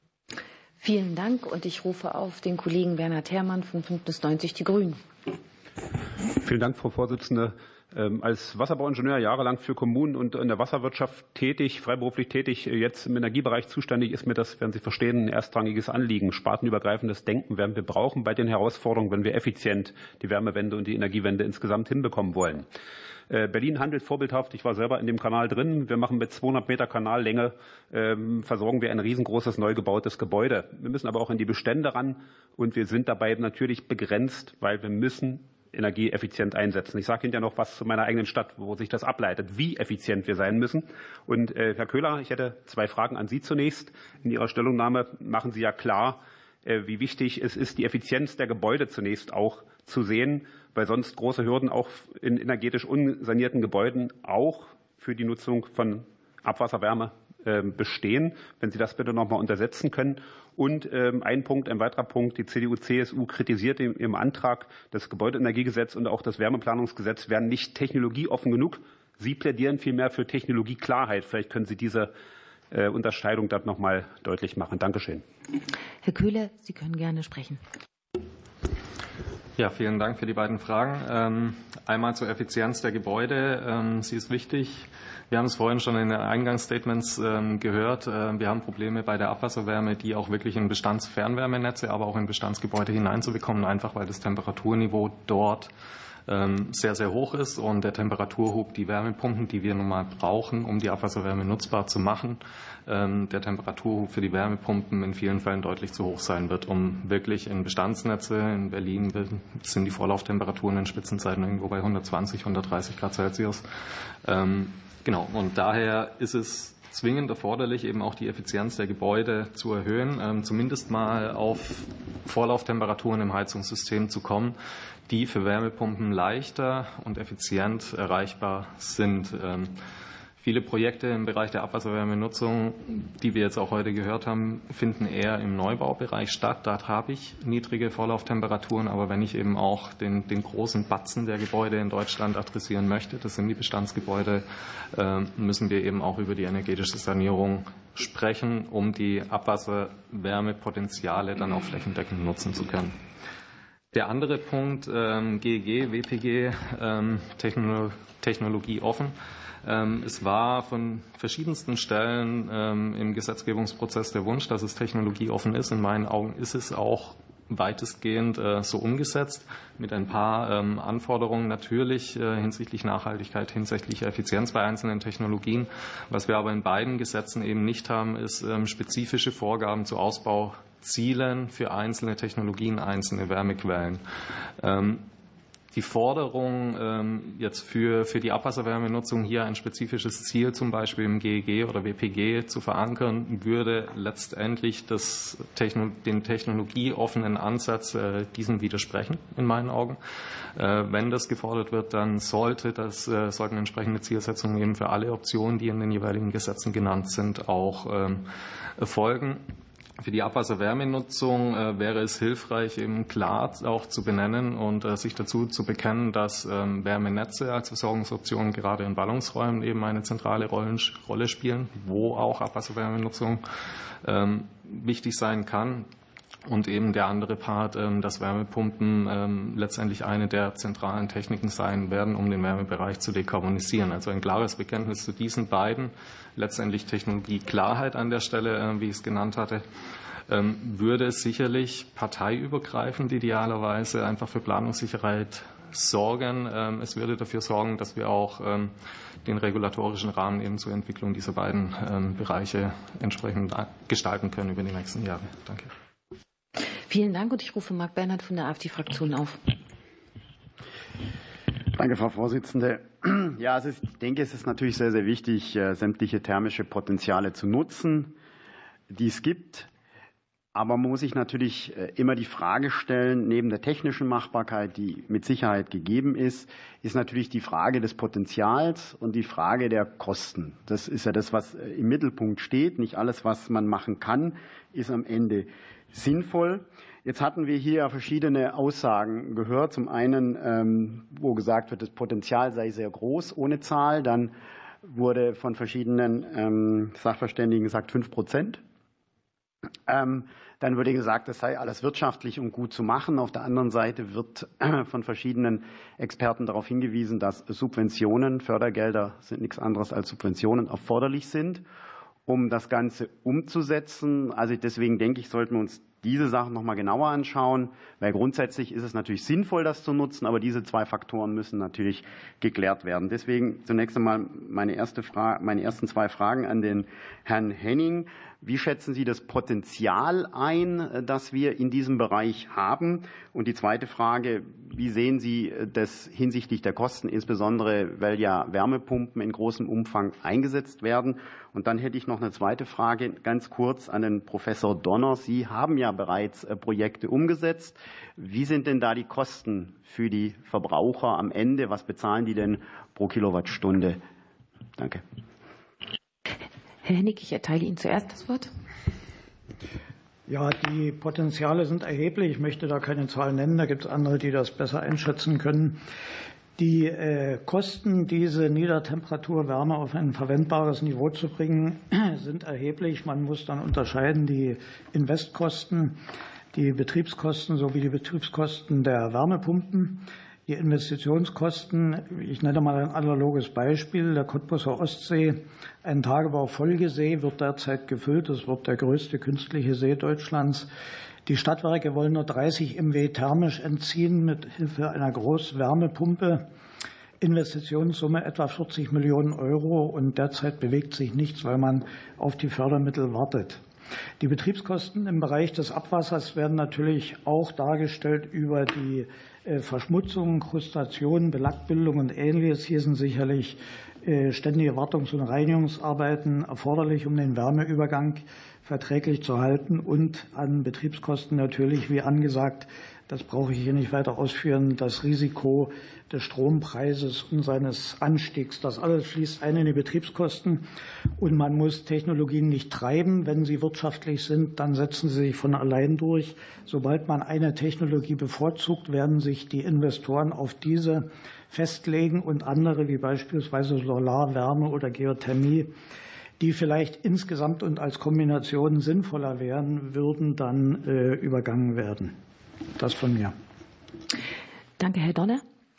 S1: Vielen Dank, und ich rufe auf den Kollegen Bernhard Herrmann von Bündnis 90 Die Grünen.
S11: Vielen Dank, Frau Vorsitzende. Als Wasserbauingenieur jahrelang für Kommunen und in der Wasserwirtschaft tätig, freiberuflich tätig, jetzt im Energiebereich zuständig, ist mir das, werden Sie verstehen, ein erstrangiges Anliegen. Spartenübergreifendes Denken werden wir brauchen bei den Herausforderungen, wenn wir effizient die Wärmewende und die Energiewende insgesamt hinbekommen wollen. Berlin handelt vorbildhaft. Ich war selber in dem Kanal drin. Wir machen mit 200 Meter Kanallänge, versorgen wir ein riesengroßes, neu gebautes Gebäude. Wir müssen aber auch in die Bestände ran, und wir sind dabei natürlich begrenzt, weil wir müssen Energie effizient einsetzen. Ich sage hinterher noch was zu meiner eigenen Stadt, wo sich das ableitet, wie effizient wir sein müssen. Und Herr Köhler, ich hätte 2 Fragen an Sie zunächst. In Ihrer Stellungnahme machen Sie ja klar, wie wichtig es ist, die Effizienz der Gebäude zunächst auch zu sehen, weil sonst große Hürden auch in energetisch unsanierten Gebäuden auch für die Nutzung von Abwasserwärme bestehen. Wenn Sie das bitte noch mal untersetzen können. Und ein weiterer Punkt, die CDU-CSU kritisiert im Antrag, das Gebäudeenergiegesetz und auch das Wärmeplanungsgesetz wären nicht technologieoffen genug. Sie plädieren vielmehr für Technologieklarheit. Vielleicht können Sie diese Unterscheidung dort noch mal deutlich machen. Dankeschön.
S1: Herr Köhler, Sie können gerne sprechen.
S2: Ja, vielen Dank für die beiden Fragen. Einmal zur Effizienz der Gebäude. Sie ist wichtig. Wir haben es vorhin schon in den Eingangsstatements gehört. Wir haben Probleme bei der Abwasserwärme, die auch wirklich in Bestandsfernwärmenetze, aber auch in Bestandsgebäude hineinzubekommen, einfach weil das Temperaturniveau dort sehr, sehr hoch ist und der Temperaturhub, die Wärmepumpen, die wir nun mal brauchen, um die Abwasserwärme nutzbar zu machen, der Temperaturhub für die Wärmepumpen in vielen Fällen deutlich zu hoch sein wird, um wirklich in Bestandsnetze, in Berlin sind die Vorlauftemperaturen in Spitzenzeiten irgendwo bei 120, 130 Grad Celsius. Genau, und daher ist es zwingend erforderlich, eben auch die Effizienz der Gebäude zu erhöhen, zumindest mal auf Vorlauftemperaturen im Heizungssystem zu kommen, die für Wärmepumpen leichter und effizient erreichbar sind.
S12: Viele Projekte im Bereich der Abwasserwärmenutzung, die wir jetzt auch heute gehört haben, finden eher im Neubaubereich statt. Dort habe ich niedrige Vorlauftemperaturen, aber wenn ich eben auch den großen Batzen der Gebäude in Deutschland adressieren möchte, das sind die Bestandsgebäude, müssen wir eben auch über die energetische Sanierung sprechen, um die Abwasserwärmepotenziale dann auch flächendeckend nutzen zu können. Der andere Punkt, GEG, WPG, Technologie offen. Es war von verschiedensten Stellen im Gesetzgebungsprozess der Wunsch, dass es technologieoffen ist. In meinen Augen ist es auch weitestgehend so umgesetzt, mit ein paar Anforderungen natürlich hinsichtlich Nachhaltigkeit, hinsichtlich Effizienz bei einzelnen Technologien. Was wir aber in beiden Gesetzen eben nicht haben, ist spezifische Vorgaben zu Ausbauzielen für einzelne Technologien, einzelne Wärmequellen. Die Forderung, jetzt für die Abwasserwärmenutzung hier ein spezifisches Ziel, zum Beispiel im GEG oder WPG, zu verankern, würde letztendlich den technologieoffenen Ansatz diesem widersprechen, in meinen Augen. Wenn das gefordert wird, dann sollten entsprechende Zielsetzungen eben für alle Optionen, die in den jeweiligen Gesetzen genannt sind, auch erfolgen. Für die Abwasserwärmenutzung wäre es hilfreich, eben klar auch zu benennen und sich dazu zu bekennen, dass Wärmenetze als Versorgungsoption gerade in Ballungsräumen eben eine zentrale Rolle spielen, wo auch Abwasserwärmenutzung wichtig sein kann. Und eben der andere Part, dass Wärmepumpen letztendlich eine der zentralen Techniken sein werden, um den Wärmebereich zu dekarbonisieren. Also ein klares Bekenntnis zu diesen beiden, letztendlich Technologieklarheit an der Stelle, wie ich es genannt hatte, würde sicherlich parteiübergreifend idealerweise einfach für Planungssicherheit sorgen. Es würde dafür sorgen, dass wir auch den regulatorischen Rahmen eben zur Entwicklung dieser beiden Bereiche entsprechend gestalten können über die nächsten Jahre. Danke.
S1: Vielen Dank und ich rufe Marc Bernhard von der AfD-Fraktion auf.
S13: Danke, Frau Vorsitzende. Ja, ich denke, es ist natürlich sehr, sehr wichtig, sämtliche thermische Potenziale zu nutzen, die es gibt. Aber man muss sich natürlich immer die Frage stellen, neben der technischen Machbarkeit, die mit Sicherheit gegeben ist natürlich die Frage des Potenzials und die Frage der Kosten. Das ist ja das, was im Mittelpunkt steht. Nicht alles, was man machen kann, ist am Ende sinnvoll. Jetzt hatten wir hier verschiedene Aussagen gehört. Zum einen, wo gesagt wird, das Potenzial sei sehr groß ohne Zahl. Dann wurde von verschiedenen Sachverständigen gesagt 5%. Dann wurde gesagt, das sei alles wirtschaftlich und gut zu machen. Auf der anderen Seite wird von verschiedenen Experten darauf hingewiesen, dass Subventionen, Fördergelder sind nichts anderes als Subventionen, erforderlich sind, um das Ganze umzusetzen. Also deswegen denke ich, sollten wir uns diese Sachen noch mal genauer anschauen, weil grundsätzlich ist es natürlich sinnvoll, das zu nutzen, aber diese zwei Faktoren müssen natürlich geklärt werden. Deswegen zunächst einmal meine ersten zwei Fragen an den Herrn Henning. Wie schätzen Sie das Potenzial ein, das wir in diesem Bereich haben? Und die zweite Frage, wie sehen Sie das hinsichtlich der Kosten, insbesondere weil ja Wärmepumpen in großem Umfang eingesetzt werden? Und dann hätte ich noch eine zweite Frage, ganz kurz an den Professor Donner. Sie haben ja bereits Projekte umgesetzt. Wie sind denn da die Kosten für die Verbraucher am Ende? Was bezahlen die denn pro Kilowattstunde? Danke.
S1: Herr Hennig, ich erteile Ihnen zuerst das Wort.
S6: Ja, die Potenziale sind erheblich. Ich möchte da keine Zahlen nennen. Da gibt es andere, die das besser einschätzen können. Die Kosten, diese Niedertemperaturwärme auf ein verwendbares Niveau zu bringen, sind erheblich. Man muss dann unterscheiden die Investkosten, die Betriebskosten sowie die Betriebskosten der Wärmepumpen. Die Investitionskosten, ich nenne mal ein analoges Beispiel, der Cottbuser Ostsee, ein Tagebau-Folgesee wird derzeit gefüllt. Das wird der größte künstliche See Deutschlands. Die Stadtwerke wollen nur 30 MW thermisch entziehen mit Hilfe einer Großwärmepumpe. Investitionssumme etwa 40 Millionen Euro und derzeit bewegt sich nichts, weil man auf die Fördermittel wartet. Die Betriebskosten im Bereich des Abwassers werden natürlich auch dargestellt über die Verschmutzung, Krustation, Belackbildung und Ähnliches. Hier sind sicherlich ständige Wartungs- und Reinigungsarbeiten erforderlich, um den Wärmeübergang verträglich zu halten und an Betriebskosten natürlich, wie angesagt, Das brauche ich hier nicht weiter ausführen. Das Risiko des Strompreises und seines Anstiegs, das alles fließt ein in die Betriebskosten. Und man muss Technologien nicht treiben. Wenn sie wirtschaftlich sind, dann setzen sie sich von allein durch. Sobald man eine Technologie bevorzugt, werden sich die Investoren auf diese festlegen und andere, wie beispielsweise Solarwärme oder Geothermie, die vielleicht insgesamt und als Kombination sinnvoller wären, würden dann übergangen werden. Das von mir.
S1: Danke, Herr Donner.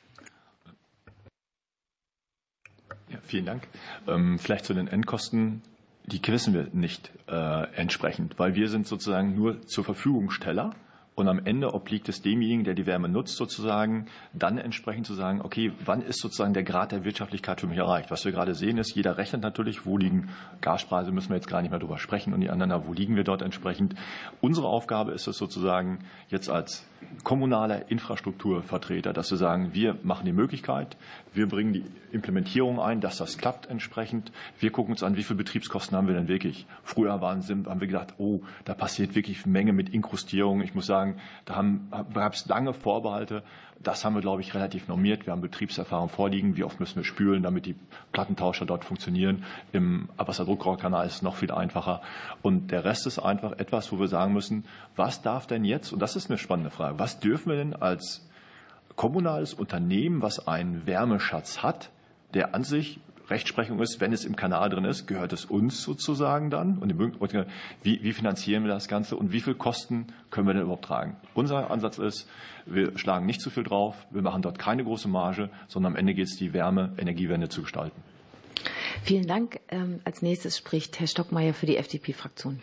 S4: Ja, vielen Dank. Vielleicht zu den Endkosten. Die wissen wir nicht entsprechend, weil wir sind sozusagen nur zur Verfügungsteller. Und am Ende obliegt es demjenigen, der die Wärme nutzt, sozusagen, dann entsprechend zu sagen, okay, wann ist sozusagen der Grad der Wirtschaftlichkeit für mich erreicht? Was wir gerade sehen ist, jeder rechnet natürlich, wo liegen Gaspreise, müssen wir jetzt gar nicht mehr drüber sprechen, und die anderen, wo liegen wir dort entsprechend? Unsere Aufgabe ist es sozusagen jetzt als kommunaler Infrastrukturvertreter, dass wir sagen, wir machen die Möglichkeit, wir bringen die Implementierung ein, dass das klappt entsprechend. Wir gucken uns an, wie viele Betriebskosten haben wir denn wirklich. Früher haben wir gedacht, oh, da passiert wirklich eine Menge mit Inkrustierung. Ich muss sagen, da gab es lange Vorbehalte. Das haben wir, glaube ich, relativ normiert. Wir haben Betriebserfahrung vorliegen. Wie oft müssen wir spülen, damit die Plattentauscher dort funktionieren? Im Abwasserdruckrohrkanal ist es noch viel einfacher. Und der Rest ist einfach etwas, wo wir sagen müssen, was darf denn jetzt, und das ist eine spannende Frage, was dürfen wir denn als kommunales Unternehmen, was einen Wärmeschatz hat, der an sich Rechtsprechung ist, wenn es im Kanal drin ist, gehört es uns sozusagen dann? Und wie finanzieren wir das Ganze und wie viel Kosten können wir denn überhaupt tragen? Unser Ansatz ist, wir schlagen nicht zu viel drauf, wir machen dort keine große Marge, sondern am Ende geht es, die Wärme-Energiewende zu gestalten.
S1: Vielen Dank. Als nächstes spricht Herr Stockmeier für die FDP-Fraktion.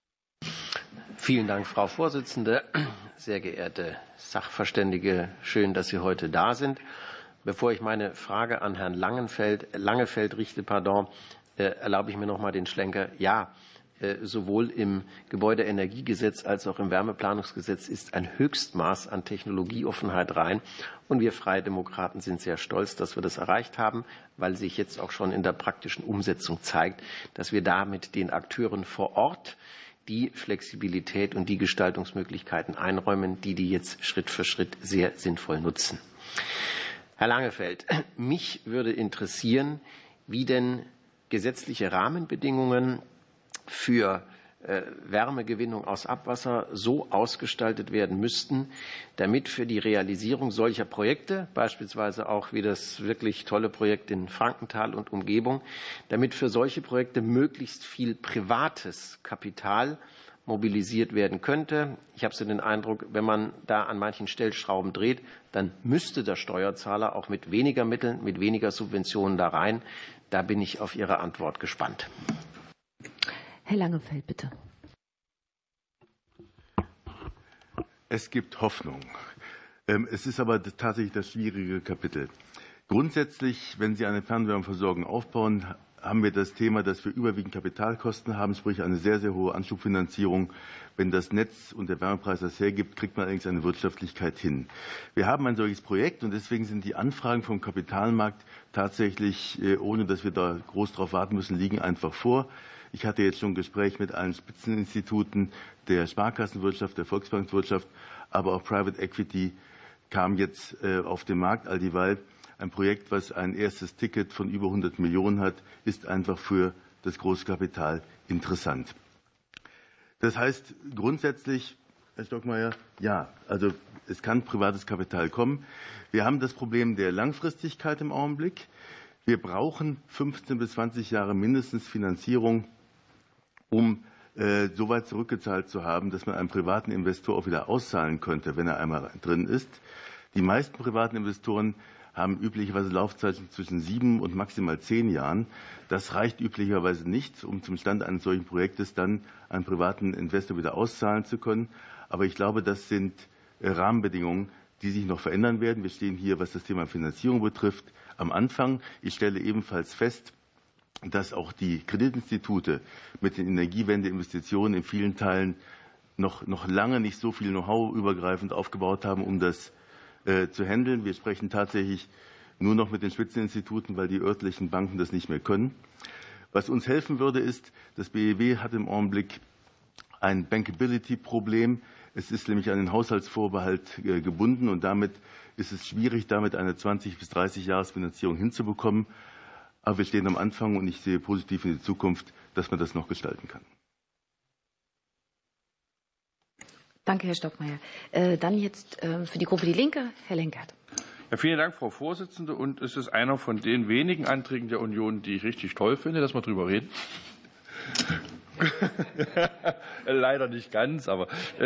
S14: Vielen Dank, Frau Vorsitzende. Sehr geehrte Sachverständige, schön, dass Sie heute da sind. Bevor ich meine Frage an Herrn Langefeld richte, erlaube ich mir noch mal den Schlenker. Ja, sowohl im Gebäudeenergiegesetz als auch im Wärmeplanungsgesetz ist ein Höchstmaß an Technologieoffenheit rein. Und wir Freie Demokraten sind sehr stolz, dass wir das erreicht haben, weil sich jetzt auch schon in der praktischen Umsetzung zeigt, dass wir da mit den Akteuren vor Ort die Flexibilität und die Gestaltungsmöglichkeiten einräumen, die jetzt Schritt für Schritt sehr sinnvoll nutzen. Herr Langefeld, mich würde interessieren, wie denn gesetzliche Rahmenbedingungen für Wärmegewinnung aus Abwasser so ausgestaltet werden müssten, damit für die Realisierung solcher Projekte, beispielsweise auch wie das wirklich tolle Projekt in Frankenthal und Umgebung, damit für solche Projekte möglichst viel privates Kapital mobilisiert werden könnte. Ich habe so den Eindruck, wenn man da an manchen Stellschrauben dreht, dann müsste der Steuerzahler auch mit weniger Mitteln, mit weniger Subventionen da rein. Da bin ich auf Ihre Antwort gespannt.
S1: Herr Langefeld, bitte.
S7: Es gibt Hoffnung. Es ist aber tatsächlich das schwierige Kapitel. Grundsätzlich, wenn Sie eine Fernwärmeversorgung aufbauen, haben wir das Thema, dass wir überwiegend Kapitalkosten haben, sprich eine sehr, sehr hohe Anschubfinanzierung. Wenn das Netz und der Wärmepreis das hergibt, kriegt man allerdings eine Wirtschaftlichkeit hin. Wir haben ein solches Projekt und deswegen sind die Anfragen vom Kapitalmarkt tatsächlich, ohne dass wir da groß drauf warten müssen, liegen einfach vor. Ich hatte jetzt schon ein Gespräch mit allen Spitzeninstituten der Sparkassenwirtschaft, der Volksbankwirtschaft, aber auch Private Equity kam jetzt auf den Markt. All dieweil ein Projekt, was ein erstes Ticket von über 100 Millionen hat, ist einfach für das Großkapital interessant. Das heißt grundsätzlich, Herr Stockmeier, ja, also es kann privates Kapital kommen. Wir haben das Problem der Langfristigkeit im Augenblick. Wir brauchen 15 bis 20 Jahre mindestens Finanzierung, um so weit zurückgezahlt zu haben, dass man einem privaten Investor auch wieder auszahlen könnte, wenn er einmal drin ist. Die meisten privaten Investoren haben üblicherweise Laufzeiten zwischen 7 und maximal 10 Jahren. Das reicht üblicherweise nicht, um zum Stand eines solchen Projektes dann einen privaten Investor wieder auszahlen zu können. Aber ich glaube, das sind Rahmenbedingungen, die sich noch verändern werden. Wir stehen hier, was das Thema Finanzierung betrifft, am Anfang. Ich stelle ebenfalls fest, dass auch die Kreditinstitute mit den Energiewendeinvestitionen in vielen Teilen noch lange nicht so viel Know-how übergreifend aufgebaut haben, um das zu handeln. Wir sprechen tatsächlich nur noch mit den Spitzeninstituten, weil die örtlichen Banken das nicht mehr können. Was uns helfen würde, ist, das BEW hat im Augenblick ein Bankability-Problem. Es ist nämlich an den Haushaltsvorbehalt gebunden und damit ist es schwierig, damit eine 20 bis 30 Jahresfinanzierung hinzubekommen. Aber wir stehen am Anfang und ich sehe positiv in die Zukunft, dass man das noch gestalten kann.
S1: Danke, Herr Stockmayer. Dann jetzt für die Gruppe Die Linke, Herr Lenkert.
S15: Ja, vielen Dank, Frau Vorsitzende. Und es ist einer von den wenigen Anträgen der Union, die ich richtig toll finde, dass wir darüber reden. Leider nicht ganz, aber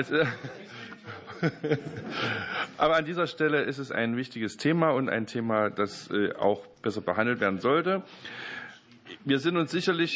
S15: an dieser Stelle ist es ein wichtiges Thema und ein Thema, das auch besser behandelt werden sollte. Wir sind uns sicherlich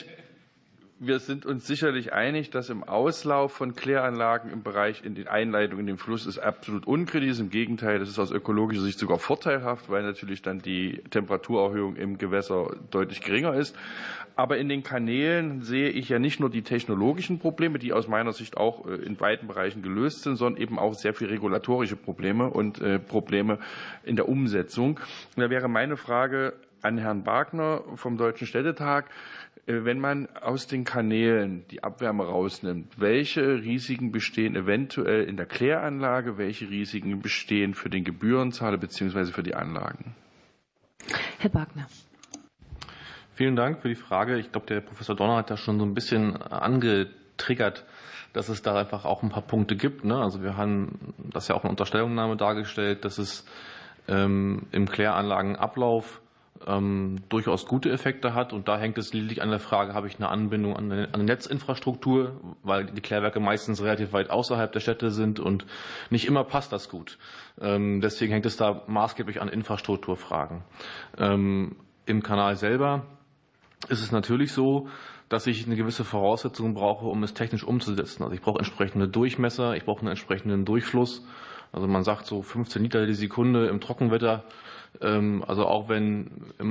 S15: einig, dass im Auslauf von Kläranlagen im Bereich in den Einleitungen in den Fluss ist absolut unkritisch. Im Gegenteil, das ist aus ökologischer Sicht sogar vorteilhaft, weil natürlich dann die Temperaturerhöhung im Gewässer deutlich geringer ist. Aber in den Kanälen sehe ich ja nicht nur die technologischen Probleme, die aus meiner Sicht auch in weiten Bereichen gelöst sind, sondern eben auch sehr viel regulatorische Probleme und Probleme in der Umsetzung. Und da wäre meine Frage an Herrn Wagner vom Deutschen Städtetag: Wenn man aus den Kanälen die Abwärme rausnimmt, welche Risiken bestehen eventuell in der Kläranlage, welche Risiken bestehen für den Gebührenzahler bzw. für die Anlagen?
S1: Herr Wagner.
S2: Vielen Dank für die Frage. Ich glaube, der Professor Donner hat da schon so ein bisschen angetriggert, dass es da einfach auch ein paar Punkte gibt. Also wir haben das ja auch in unserer Stellungnahme dargestellt, dass es im Kläranlagenablauf durchaus gute Effekte hat. Und da hängt es lediglich an der Frage, habe ich eine Anbindung an eine Netzinfrastruktur, weil die Klärwerke meistens relativ weit außerhalb der Städte sind und nicht immer passt das gut. Deswegen hängt es da maßgeblich an Infrastrukturfragen. Im Kanal selber ist es natürlich so, dass ich eine gewisse Voraussetzung brauche, um es technisch umzusetzen. Also ich brauche entsprechende Durchmesser, ich brauche einen entsprechenden Durchfluss. Also man sagt so 15 Liter die Sekunde im Trockenwetter. Also auch wenn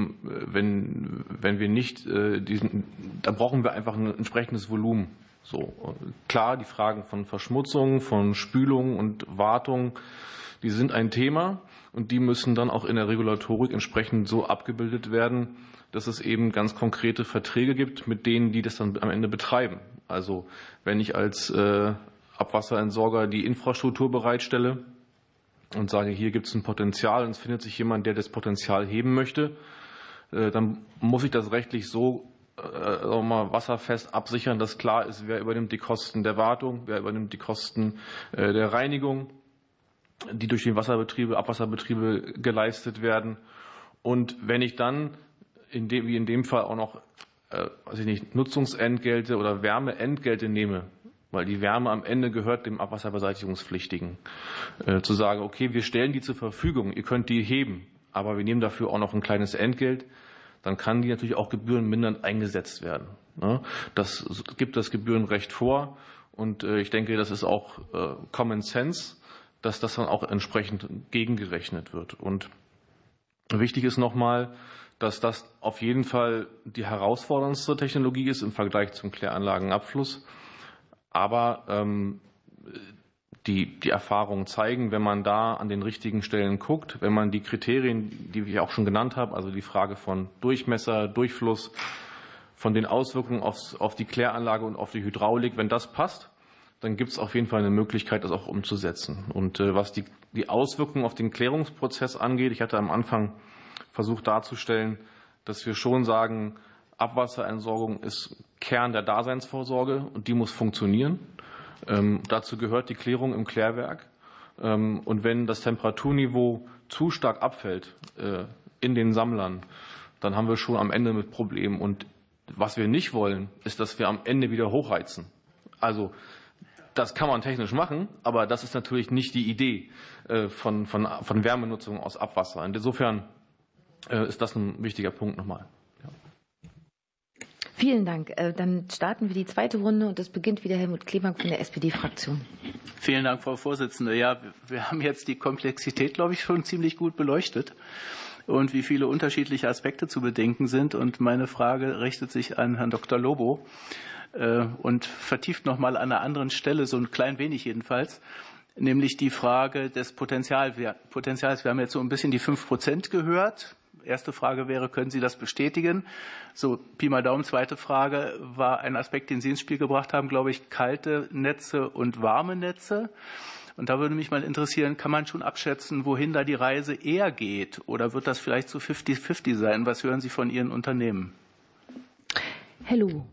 S2: wir nicht da brauchen wir einfach ein entsprechendes Volumen. So klar, die Fragen von Verschmutzung, von Spülung und Wartung, die sind ein Thema und die müssen dann auch in der Regulatorik entsprechend so abgebildet werden, dass es eben ganz konkrete Verträge gibt mit denen, die das dann am Ende betreiben. Also wenn ich als Abwasserentsorger die Infrastruktur bereitstelle und sage, hier gibt es ein Potenzial und es findet sich jemand, der das Potenzial heben möchte, dann muss ich das rechtlich so wasserfest absichern, dass klar ist, wer übernimmt die Kosten der Wartung, wer übernimmt die Kosten der Reinigung, die durch die Abwasserbetriebe geleistet werden. Und wenn ich dann wie in dem Fall auch noch Nutzungsentgelte oder Wärmeentgelte nehme, weil die Wärme am Ende gehört dem Abwasserbeseitigungspflichtigen, zu sagen, okay, wir stellen die zur Verfügung, ihr könnt die heben, aber wir nehmen dafür auch noch ein kleines Entgelt, dann kann die natürlich auch gebührenmindernd eingesetzt werden. Das gibt das Gebührenrecht vor und ich denke, das ist auch Common Sense, dass das dann auch entsprechend gegengerechnet wird. Und wichtig ist nochmal, dass das auf jeden Fall die herausforderndste Technologie ist im Vergleich zum Kläranlagenabfluss. Aber die Erfahrungen zeigen, wenn man da an den richtigen Stellen guckt, wenn man die Kriterien, die ich auch schon genannt habe, also die Frage von Durchmesser, Durchfluss, von den Auswirkungen auf die Kläranlage und auf die Hydraulik, wenn das passt, dann gibt es auf jeden Fall eine Möglichkeit, das auch umzusetzen. Und was die Auswirkungen auf den Klärungsprozess angeht, ich hatte am Anfang versucht darzustellen, dass wir schon sagen, Abwasserentsorgung ist Kern der Daseinsvorsorge und die muss funktionieren. Dazu gehört die Klärung im Klärwerk. Und wenn das Temperaturniveau zu stark abfällt in den Sammlern, dann haben wir schon am Ende mit Problemen. Und was wir nicht wollen, ist, dass wir am Ende wieder hochheizen. Also das kann man technisch machen, aber das ist natürlich nicht die Idee von Wärmenutzung aus Abwasser. Insofern ist das ein wichtiger Punkt nochmal. Ja.
S1: Vielen Dank. Dann starten wir die zweite Runde und das beginnt wieder Helmut Klebank von der SPD-Fraktion.
S9: Vielen Dank, Frau Vorsitzende. Ja, wir haben jetzt die Komplexität, glaube ich, schon ziemlich gut beleuchtet und wie viele unterschiedliche Aspekte zu bedenken sind. Und meine Frage richtet sich an Herrn Dr. Lobo und vertieft noch mal an einer anderen Stelle, so ein klein wenig jedenfalls, nämlich die Frage des Potenzials. Wir haben jetzt so ein bisschen die 5% gehört. erste Frage wäre, können Sie das bestätigen? So, Pi mal Daumen. Zweite Frage war ein Aspekt, den Sie ins Spiel gebracht haben, glaube ich, kalte Netze und warme Netze. Und da würde mich mal interessieren, kann man schon abschätzen, wohin da die Reise eher geht? Oder wird das vielleicht so 50-50 sein? Was hören Sie von Ihren Unternehmen?
S1: Herr Lubo.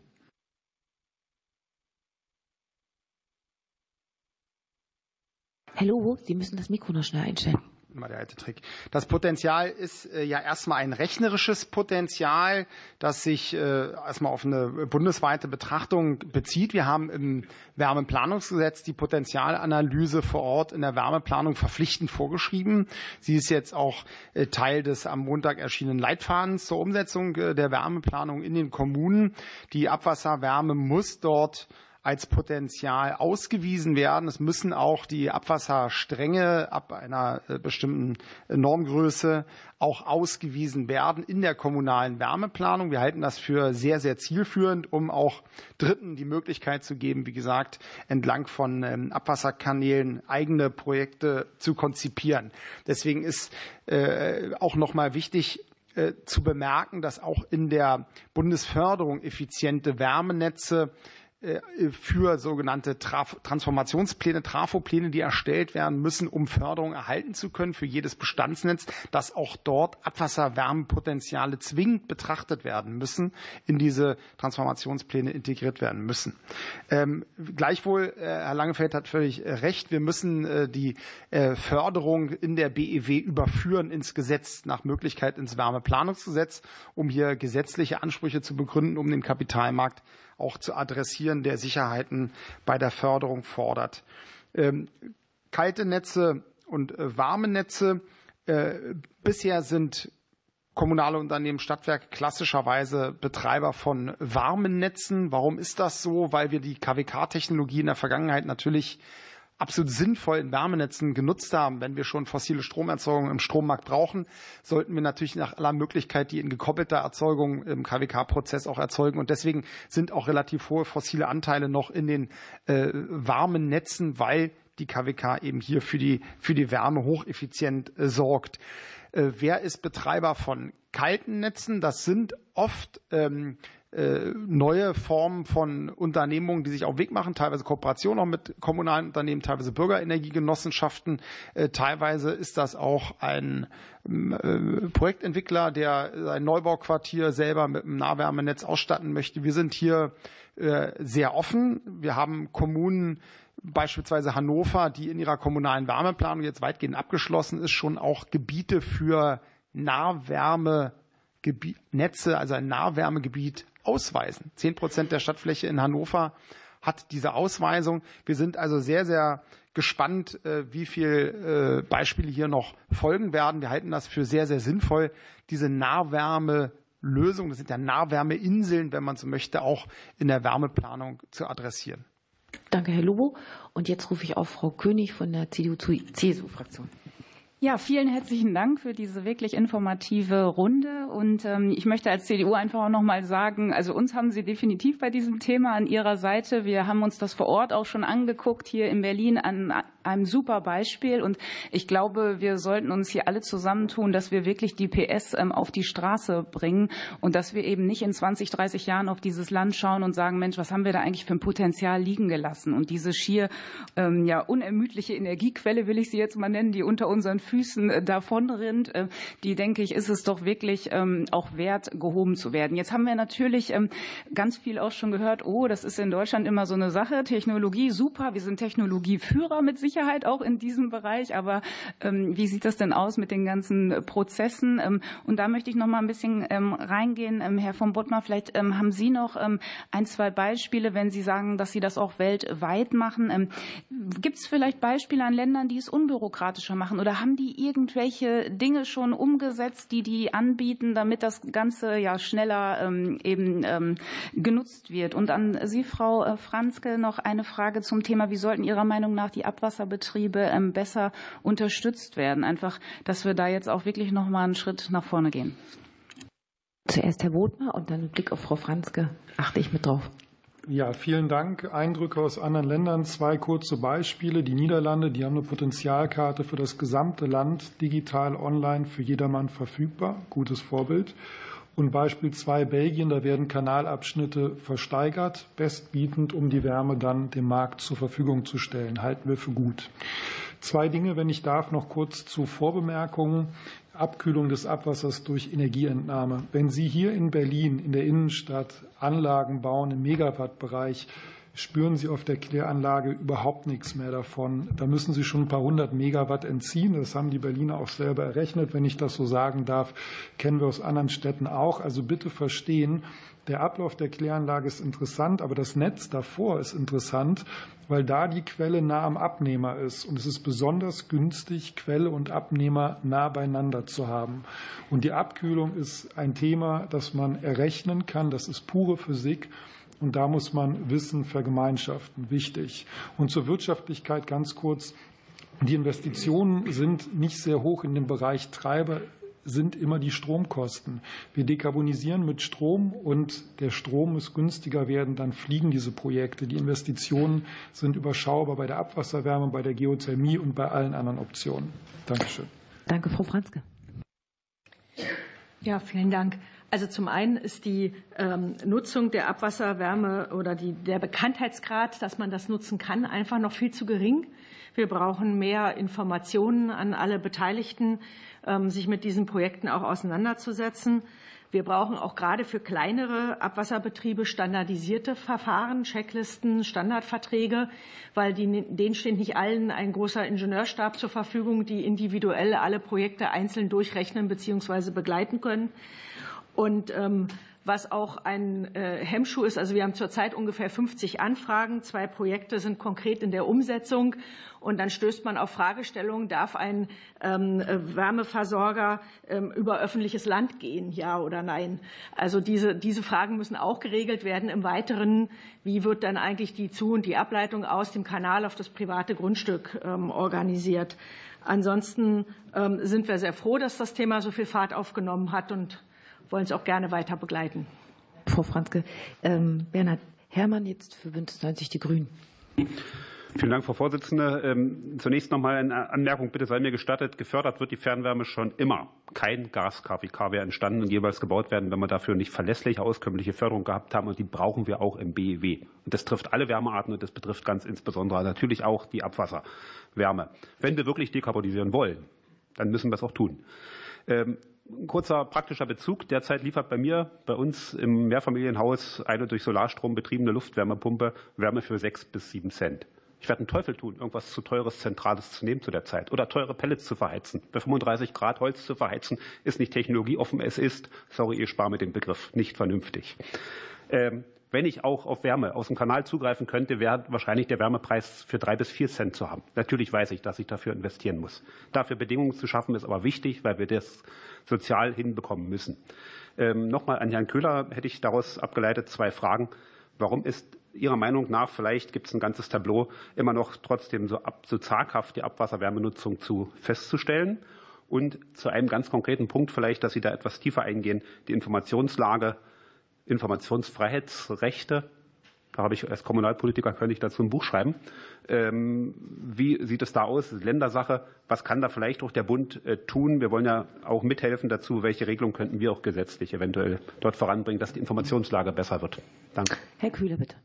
S1: Herr Lobo, Sie müssen das Mikro noch schnell einstellen.
S8: Immer der alte Trick. Das Potenzial ist ja erstmal ein rechnerisches Potenzial, das sich erstmal auf eine bundesweite Betrachtung bezieht. Wir haben im Wärmeplanungsgesetz die Potenzialanalyse vor Ort in der Wärmeplanung verpflichtend vorgeschrieben. Sie ist jetzt auch Teil des am Montag erschienenen Leitfadens zur Umsetzung der Wärmeplanung in den Kommunen. Die Abwasserwärme muss dort als Potenzial ausgewiesen werden. Es müssen auch die Abwasserstränge ab einer bestimmten Normgröße auch ausgewiesen werden in der kommunalen Wärmeplanung. Wir halten das für sehr, sehr zielführend, um auch Dritten die Möglichkeit zu geben, wie gesagt, entlang von Abwasserkanälen eigene Projekte zu konzipieren. Deswegen ist auch nochmal wichtig, zu bemerken, dass auch in der Bundesförderung effiziente Wärmenetze für sogenannte Transformationspläne, Trafopläne, die erstellt werden müssen, um Förderung erhalten zu können für jedes Bestandsnetz, dass auch dort Abwasserwärmepotenziale zwingend betrachtet werden müssen, in diese Transformationspläne integriert werden müssen. Gleichwohl, Herr Langefeld hat völlig recht, wir müssen die Förderung in der BEW überführen ins Gesetz, nach Möglichkeit ins Wärmeplanungsgesetz, um hier gesetzliche Ansprüche zu begründen, um den Kapitalmarkt auch zu adressieren, der Sicherheiten bei der Förderung fordert. Kalte Netze und warme Netze. Bisher sind kommunale Unternehmen, Stadtwerke klassischerweise Betreiber von warmen Netzen. Warum ist das so? Weil wir die KWK-Technologie in der Vergangenheit natürlich absolut sinnvoll in Wärmenetzen genutzt haben. Wenn wir schon fossile Stromerzeugung im Strommarkt brauchen, sollten wir natürlich nach aller Möglichkeit die in gekoppelter Erzeugung im KWK-Prozess auch erzeugen. Und deswegen sind auch relativ hohe fossile Anteile noch in den warmen Netzen, weil die KWK eben hier für die Wärme hocheffizient sorgt. Wer ist Betreiber von kalten Netzen? Das sind oft neue Formen von Unternehmungen, die sich auf den Weg machen, teilweise Kooperationen auch mit kommunalen Unternehmen, teilweise Bürgerenergiegenossenschaften. Teilweise ist das auch ein Projektentwickler, der sein Neubauquartier selber mit einem Nahwärmenetz ausstatten möchte. Wir sind hier sehr offen. Wir haben Kommunen, beispielsweise Hannover, die in ihrer kommunalen Wärmeplanung jetzt weitgehend abgeschlossen ist, schon auch Gebiete für Nahwärmenetze, also ein Nahwärmegebiet ausweisen. 10% der Stadtfläche in Hannover hat diese Ausweisung. Wir sind also sehr, sehr gespannt, wie viele Beispiele hier noch folgen werden. Wir halten das für sehr, sehr sinnvoll, diese Nahwärmelösung, das sind ja Nahwärmeinseln, wenn man so möchte, auch in der Wärmeplanung zu adressieren.
S1: Danke, Herr Lubo. Und jetzt rufe ich auf Frau König von der CDU-CSU-Fraktion.
S16: Ja, vielen herzlichen Dank für diese wirklich informative Runde. Und ich möchte als CDU einfach auch noch mal sagen, also uns haben Sie definitiv bei diesem Thema an Ihrer Seite. Wir haben uns das vor Ort auch schon angeguckt, hier in Berlin an einem super Beispiel. Und ich glaube, wir sollten uns hier alle zusammentun, dass wir wirklich die PS auf die Straße bringen und dass wir eben nicht in 20, 30 Jahren auf dieses Land schauen und sagen, Mensch, was haben wir da eigentlich für ein Potenzial liegen gelassen? Und diese schier unermüdliche Energiequelle, will ich sie jetzt mal nennen, die unter unseren Füßen davonrinnt, die, denke ich, ist es doch wirklich auch wert, gehoben zu werden. Jetzt haben wir natürlich ganz viel auch schon gehört, das ist in Deutschland immer so eine Sache, Technologie, super, wir sind Technologieführer mit Sicherheit auch in diesem Bereich, aber wie sieht das denn aus mit den ganzen Prozessen? Und da möchte ich noch mal ein bisschen reingehen. Herr von Bottmar, vielleicht haben Sie noch ein, zwei Beispiele, wenn Sie sagen, dass Sie das auch weltweit machen. Gibt es vielleicht Beispiele an Ländern, die es unbürokratischer machen, oder haben die irgendwelche Dinge schon umgesetzt, die anbieten, damit das Ganze ja schneller genutzt wird? Und an Sie, Frau Franzke, noch eine Frage zum Thema, wie sollten Ihrer Meinung nach die Abwasserbetriebe besser unterstützt werden? Einfach, dass wir da jetzt auch wirklich noch mal einen Schritt nach vorne gehen.
S1: Zuerst Herr Bodmer und dann mit Blick auf Frau Franzke achte ich mit drauf.
S3: Ja, vielen Dank. Eindrücke aus anderen Ländern. 2 kurze Beispiele. Die Niederlande, die haben eine Potenzialkarte für das gesamte Land, digital online für jedermann verfügbar. Gutes Vorbild. Und Beispiel 2 Belgien, da werden Kanalabschnitte versteigert, bestbietend, um die Wärme dann dem Markt zur Verfügung zu stellen. Halten wir für gut. 2 Dinge, wenn ich darf, noch kurz zu Vorbemerkungen. Abkühlung des Abwassers durch Energieentnahme. Wenn Sie hier in Berlin, in der Innenstadt, Anlagen bauen im Megawattbereich, spüren Sie auf der Kläranlage überhaupt nichts mehr davon. Da müssen Sie schon ein paar 100 Megawatt entziehen. Das haben die Berliner auch selber errechnet. Wenn ich das so sagen darf, kennen wir aus anderen Städten auch. Also bitte verstehen, der Ablauf der Kläranlage ist interessant, aber das Netz davor ist interessant, weil da die Quelle nah am Abnehmer ist. Und es ist besonders günstig, Quelle und Abnehmer nah beieinander zu haben. Und die Abkühlung ist ein Thema, das man errechnen kann. Das ist pure Physik. Und da muss man Wissen vergemeinschaften. Wichtig. Und zur Wirtschaftlichkeit ganz kurz. Die Investitionen sind nicht sehr hoch in dem Bereich Treiber, sind immer die Stromkosten. Wir dekarbonisieren mit Strom und der Strom muss günstiger werden, dann fliegen diese Projekte. Die Investitionen sind überschaubar bei der Abwasserwärme, bei der Geothermie und bei allen anderen Optionen. Dankeschön.
S1: Danke, Frau Franzke.
S5: Ja, vielen Dank. Also zum einen ist die Nutzung der Abwasserwärme oder der Bekanntheitsgrad, dass man das nutzen kann, einfach noch viel zu gering. Wir brauchen mehr Informationen an alle Beteiligten, sich mit diesen Projekten auch auseinanderzusetzen. Wir brauchen auch gerade für kleinere Abwasserbetriebe standardisierte Verfahren, Checklisten, Standardverträge, weil denen steht nicht allen ein großer Ingenieurstab zur Verfügung, die individuell alle Projekte einzeln durchrechnen bzw. begleiten können. Und was auch ein Hemmschuh ist, also wir haben zurzeit ungefähr 50 Anfragen, 2 Projekte sind konkret in der Umsetzung und dann stößt man auf Fragestellungen, darf ein Wärmeversorger über öffentliches Land gehen, ja oder nein? Also diese Fragen müssen auch geregelt werden. Im Weiteren, wie wird dann eigentlich die Zu- und die Ableitung aus dem Kanal auf das private Grundstück organisiert? Ansonsten sind wir sehr froh, dass das Thema so viel Fahrt aufgenommen hat und wollen es auch gerne weiter begleiten.
S1: Frau Franzke. Bernhard Herrmann jetzt für Bündnis 90 Die Grünen.
S11: Vielen Dank, Frau Vorsitzende. Zunächst noch mal eine Anmerkung, bitte sei mir gestattet. Gefördert wird die Fernwärme schon immer. Kein Gas-KWK wäre entstanden und jeweils gebaut werden, wenn wir dafür nicht verlässliche, auskömmliche Förderung gehabt haben. Und die brauchen wir auch im BEW. Und das trifft alle Wärmearten und das betrifft ganz insbesondere natürlich auch die Abwasserwärme. Wenn wir wirklich dekarbonisieren wollen, dann müssen wir es auch tun. Kurzer praktischer Bezug. Derzeit liefert bei uns im Mehrfamilienhaus eine durch Solarstrom betriebene Luftwärmepumpe Wärme für 6 bis 7 Cent. Ich werde einen Teufel tun, irgendwas zu teures, Zentrales zu nehmen zu der Zeit oder teure Pellets zu verheizen. Bei 35 Grad Holz zu verheizen, ist nicht technologieoffen, es ist, sorry, ich spare mir den Begriff, nicht vernünftig. Wenn ich auch auf Wärme aus dem Kanal zugreifen könnte, wäre wahrscheinlich der Wärmepreis für 3 bis 4 Cent zu haben. Natürlich weiß ich, dass ich dafür investieren muss. Dafür Bedingungen zu schaffen, ist aber wichtig, weil wir das sozial hinbekommen müssen. Nochmal an Herrn Köhler hätte ich daraus abgeleitet 2 Fragen. Warum ist Ihrer Meinung nach, vielleicht gibt es ein ganzes Tableau, immer noch trotzdem so zaghaft die Abwasserwärmenutzung festzustellen? Und zu einem ganz konkreten Punkt vielleicht, dass Sie da etwas tiefer eingehen, die Informationslage, Informationsfreiheitsrechte. Da habe ich als Kommunalpolitiker, könnte ich dazu ein Buch schreiben. Wie sieht es da aus? Ländersache. Was kann da vielleicht auch der Bund tun? Wir wollen ja auch mithelfen dazu. Welche Regelung könnten wir auch gesetzlich eventuell dort voranbringen, dass die Informationslage besser wird? Danke.
S1: Herr Kühler, bitte.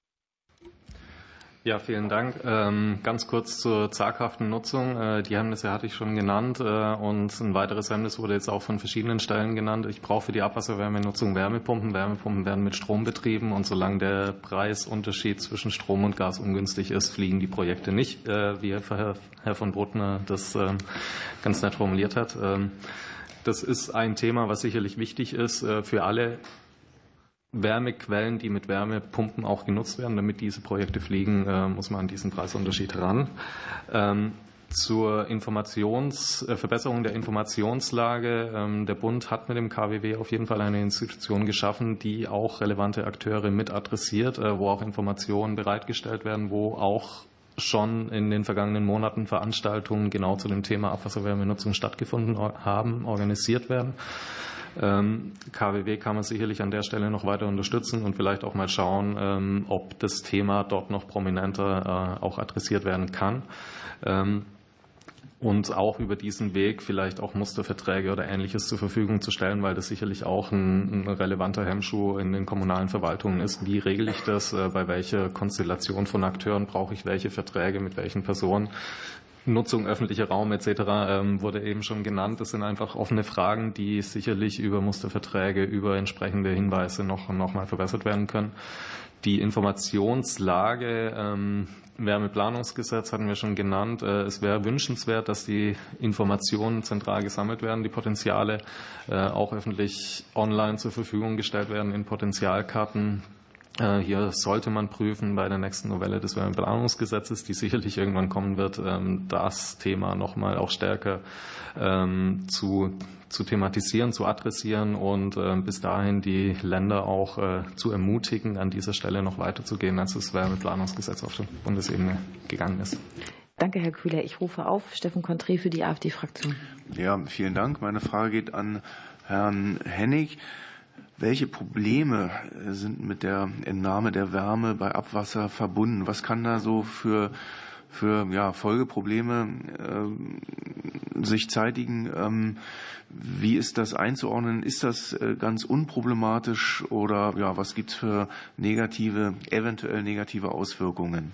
S12: Ja, vielen Dank. Ganz kurz zur zaghaften Nutzung. Die Hemmnisse hatte ich schon genannt und ein weiteres Hemmnis wurde jetzt auch von verschiedenen Stellen genannt. Ich brauche für die Abwasserwärmenutzung Wärmepumpen. Wärmepumpen werden mit Strom betrieben und solange der Preisunterschied zwischen Strom und Gas ungünstig ist, fliegen die Projekte nicht, wie Herr von Brotner das ganz nett formuliert hat. Das ist ein Thema, was sicherlich wichtig ist für alle Wärmequellen, die mit Wärmepumpen auch genutzt werden. Damit diese Projekte fliegen, muss man an diesen Preisunterschied ran. Zur Verbesserung der Informationslage. Der Bund hat mit dem KWW auf jeden Fall eine Institution geschaffen, die auch relevante Akteure mit adressiert, wo auch Informationen bereitgestellt werden, wo auch schon in den vergangenen Monaten Veranstaltungen genau zu dem Thema Abwasserwärmenutzung stattgefunden haben, organisiert werden. KWW kann man sicherlich an der Stelle noch weiter unterstützen und vielleicht auch mal schauen, ob das Thema dort noch prominenter auch adressiert werden kann. Und auch über diesen Weg vielleicht auch Musterverträge oder Ähnliches zur Verfügung zu stellen, weil das sicherlich auch ein relevanter Hemmschuh in den kommunalen Verwaltungen ist. Wie regle ich das? Bei welcher Konstellation von Akteuren brauche ich welche Verträge mit welchen Personen? Nutzung öffentlicher Raum etc. Wurde eben schon genannt. Das sind einfach offene Fragen, die sicherlich über Musterverträge, über entsprechende Hinweise noch mal verbessert werden können. Die Informationslage, Wärmeplanungsgesetz hatten wir schon genannt. Es wäre wünschenswert, dass die Informationen zentral gesammelt werden, die Potenziale auch öffentlich online zur Verfügung gestellt werden in Potenzialkarten. Hier sollte man prüfen bei der nächsten Novelle des Wärmeplanungsgesetzes, die sicherlich irgendwann kommen wird, das Thema nochmal auch stärker zu thematisieren, zu adressieren und bis dahin die Länder auch zu ermutigen, an dieser Stelle noch weiterzugehen, als das Wärmeplanungsgesetz auf der Bundesebene gegangen ist.
S1: Danke, Herr Kühler. Ich rufe auf Steffen Contré für die AfD-Fraktion.
S17: Ja, vielen Dank. Meine Frage geht an Herrn Hennig. Welche Probleme sind mit der Entnahme der Wärme bei Abwasser verbunden? Was kann da so für Folgeprobleme sich zeitigen? Wie ist das einzuordnen? Ist das ganz unproblematisch oder was gibt es für eventuell negative Auswirkungen?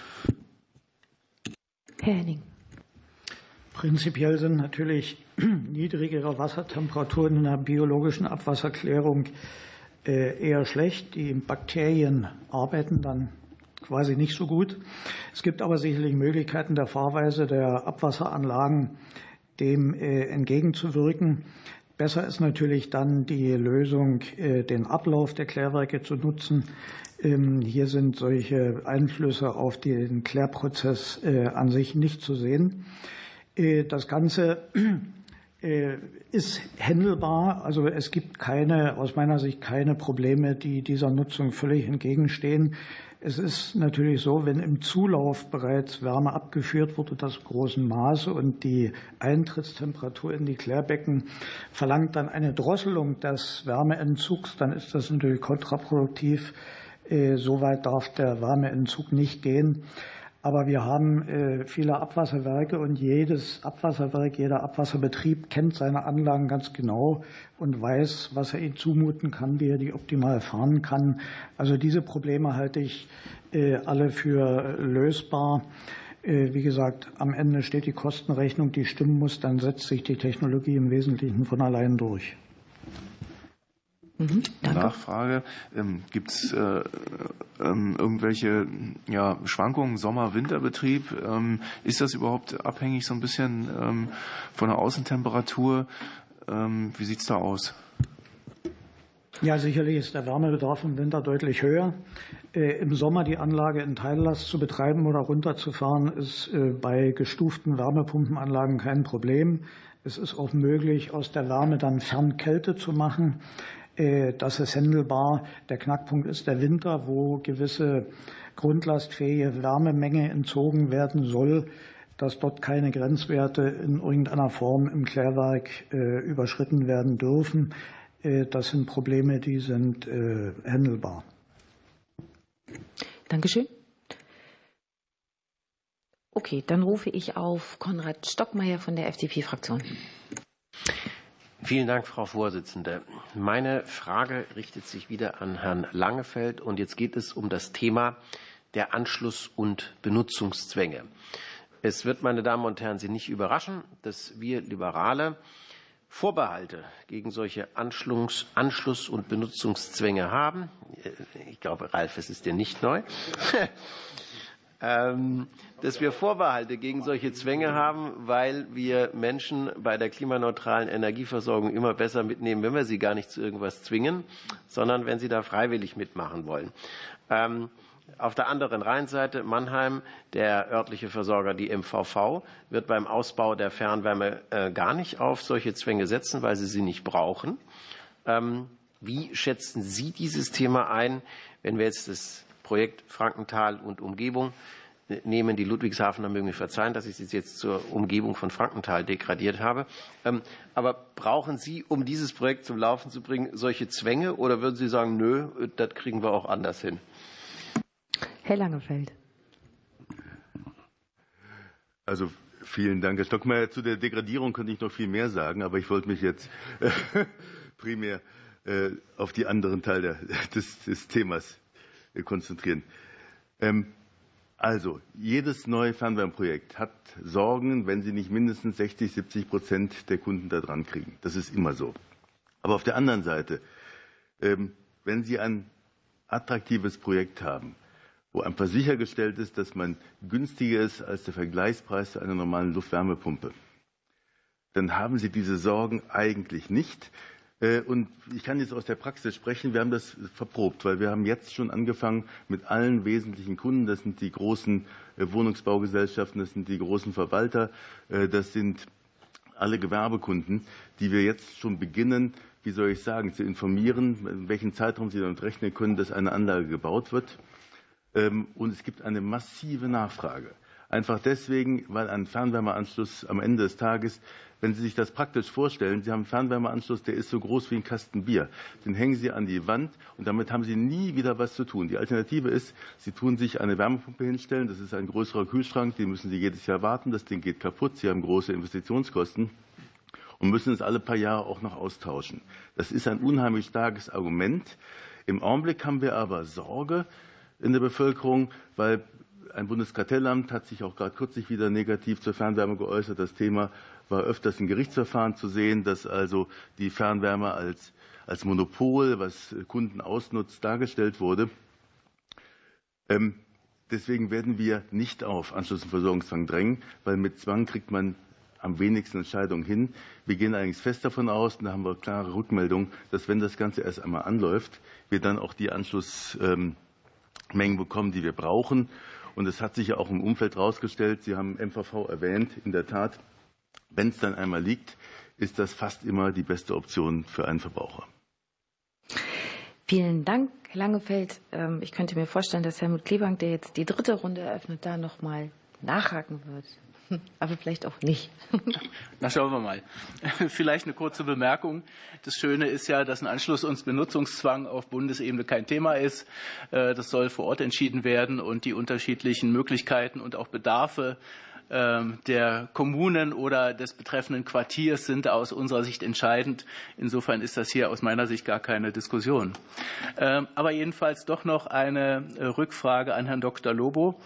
S1: Herr Henning.
S6: Prinzipiell sind natürlich niedrigere Wassertemperaturen in der biologischen Abwasserklärung eher schlecht. Die Bakterien arbeiten dann quasi nicht so gut. Es gibt aber sicherlich Möglichkeiten der Fahrweise der Abwasseranlagen, dem entgegenzuwirken. Besser ist natürlich dann die Lösung, den Ablauf der Klärwerke zu nutzen. Hier sind solche Einflüsse auf den Klärprozess an sich nicht zu sehen. Das Ganze ist händelbar. Also es gibt aus meiner Sicht keine Probleme, die dieser Nutzung völlig entgegenstehen. Es ist natürlich so, wenn im Zulauf bereits Wärme abgeführt wurde, das großen Maße und die Eintrittstemperatur in die Klärbecken verlangt dann eine Drosselung des Wärmeentzugs, dann ist das natürlich kontraproduktiv. So weit darf der Wärmeentzug nicht gehen. Aber wir haben viele Abwasserwerke und jedes Abwasserwerk, jeder Abwasserbetrieb kennt seine Anlagen ganz genau und weiß, was er ihnen zumuten kann, wie er die optimal fahren kann. Also diese Probleme halte ich alle für lösbar. Wie gesagt, am Ende steht die Kostenrechnung, die stimmen muss, dann setzt sich die Technologie im Wesentlichen von allein durch.
S17: Nachfrage. Gibt es irgendwelche Schwankungen, Sommer-Winterbetrieb? Ist das überhaupt abhängig so ein bisschen von der Außentemperatur? Wie sieht es da aus?
S6: Ja, sicherlich ist der Wärmebedarf im Winter deutlich höher. Im Sommer die Anlage in Teillast zu betreiben oder runterzufahren, ist bei gestuften Wärmepumpenanlagen kein Problem. Es ist auch möglich, aus der Wärme dann Fernkälte zu machen. Das ist händelbar. Der Knackpunkt ist der Winter, wo gewisse grundlastfähige Wärmemenge entzogen werden soll, dass dort keine Grenzwerte in irgendeiner Form im Klärwerk überschritten werden dürfen. Das sind Probleme, die sind händelbar.
S1: Dankeschön. Okay, dann rufe ich auf Konrad Stockmeier von der FDP-Fraktion.
S14: Vielen Dank, Frau Vorsitzende. Meine Frage richtet sich wieder an Herrn Langefeld und jetzt geht es um das Thema der Anschluss- und Benutzungszwänge. Es wird, meine Damen und Herren, Sie nicht überraschen, dass wir Liberale Vorbehalte gegen solche Anschluss- und Benutzungszwänge haben. Ich glaube, Ralf, es ist dir nicht neu. Dass wir Vorbehalte gegen solche Zwänge haben, weil wir Menschen bei der klimaneutralen Energieversorgung immer besser mitnehmen, wenn wir sie gar nicht zu irgendwas zwingen, sondern wenn sie da freiwillig mitmachen wollen. Auf der anderen Rheinseite Mannheim, der örtliche Versorger, die MVV, wird beim Ausbau der Fernwärme gar nicht auf solche Zwänge setzen, weil sie nicht brauchen. Wie schätzen Sie dieses Thema ein, wenn wir jetzt das Projekt Frankenthal und Umgebung nehmen. Die Ludwigshafener mögen mir verzeihen, dass ich sie jetzt zur Umgebung von Frankenthal degradiert habe. Aber brauchen Sie, um dieses Projekt zum Laufen zu bringen, solche Zwänge oder würden Sie sagen, nö, das kriegen wir auch anders hin?
S1: Herr Langefeld.
S7: Also vielen Dank, Herr Stockmeier. Zu der Degradierung könnte ich noch viel mehr sagen, aber ich wollte mich jetzt primär auf die anderen Teile des Themas konzentrieren. Also, jedes neue Fernwärmeprojekt hat Sorgen, wenn Sie nicht mindestens 60-70% der Kunden da dran kriegen. Das ist immer so. Aber auf der anderen Seite, wenn Sie ein attraktives Projekt haben, wo einfach sichergestellt ist, dass man günstiger ist als der Vergleichspreis einer normalen Luftwärmepumpe, dann haben Sie diese Sorgen eigentlich nicht. Und ich kann jetzt aus der Praxis sprechen, wir haben das verprobt, weil wir haben jetzt schon angefangen mit allen wesentlichen Kunden, das sind die großen Wohnungsbaugesellschaften, das sind die großen Verwalter, das sind alle Gewerbekunden, die wir jetzt schon beginnen, wie soll ich sagen, zu informieren, in welchem Zeitraum sie damit rechnen können, dass eine Anlage gebaut wird. Und es gibt eine massive Nachfrage. Einfach deswegen, weil ein Fernwärmeanschluss am Ende des Tages, wenn Sie sich das praktisch vorstellen, Sie haben einen Fernwärmeanschluss, der ist so groß wie ein Kasten Bier. Den hängen Sie an die Wand und damit haben Sie nie wieder was zu tun. Die Alternative ist, Sie tun sich eine Wärmepumpe hinstellen, das ist ein größerer Kühlschrank, den müssen Sie jedes Jahr warten, das Ding geht kaputt, Sie haben große Investitionskosten und müssen es alle paar Jahre auch noch austauschen. Das ist ein unheimlich starkes Argument. Im Augenblick haben wir aber Sorge in der Bevölkerung, weil ein Bundeskartellamt hat sich auch gerade kürzlich wieder negativ zur Fernwärme geäußert. Das Thema war öfters in Gerichtsverfahren zu sehen, dass also die Fernwärme als Monopol, was Kunden ausnutzt, dargestellt wurde. Deswegen werden wir nicht auf Anschluss- und Versorgungszwang drängen, weil mit Zwang kriegt man am wenigsten Entscheidungen hin. Wir gehen eigentlich fest davon aus, und da haben wir klare Rückmeldungen, dass wenn das Ganze erst einmal anläuft, wir dann auch die Anschlussmengen bekommen, die wir brauchen. Und es hat sich ja auch im Umfeld herausgestellt, Sie haben MVV erwähnt, in der Tat, wenn es dann einmal liegt, ist das fast immer die beste Option für einen Verbraucher.
S1: Vielen Dank, Herr Langefeld. Ich könnte mir vorstellen, dass Helmut Klebank, der jetzt die dritte Runde eröffnet, da noch mal nachhaken wird. Aber vielleicht auch nicht.
S9: Na, schauen wir mal. Vielleicht eine kurze Bemerkung. Das Schöne ist ja, dass ein Anschluss- und Benutzungszwang auf Bundesebene kein Thema ist. Das soll vor Ort entschieden werden und die unterschiedlichen Möglichkeiten und auch Bedarfe der Kommunen oder des betreffenden Quartiers sind aus unserer Sicht entscheidend. Insofern ist das hier aus meiner Sicht gar keine Diskussion. Aber jedenfalls doch noch eine Rückfrage an Herrn Dr. Lobo.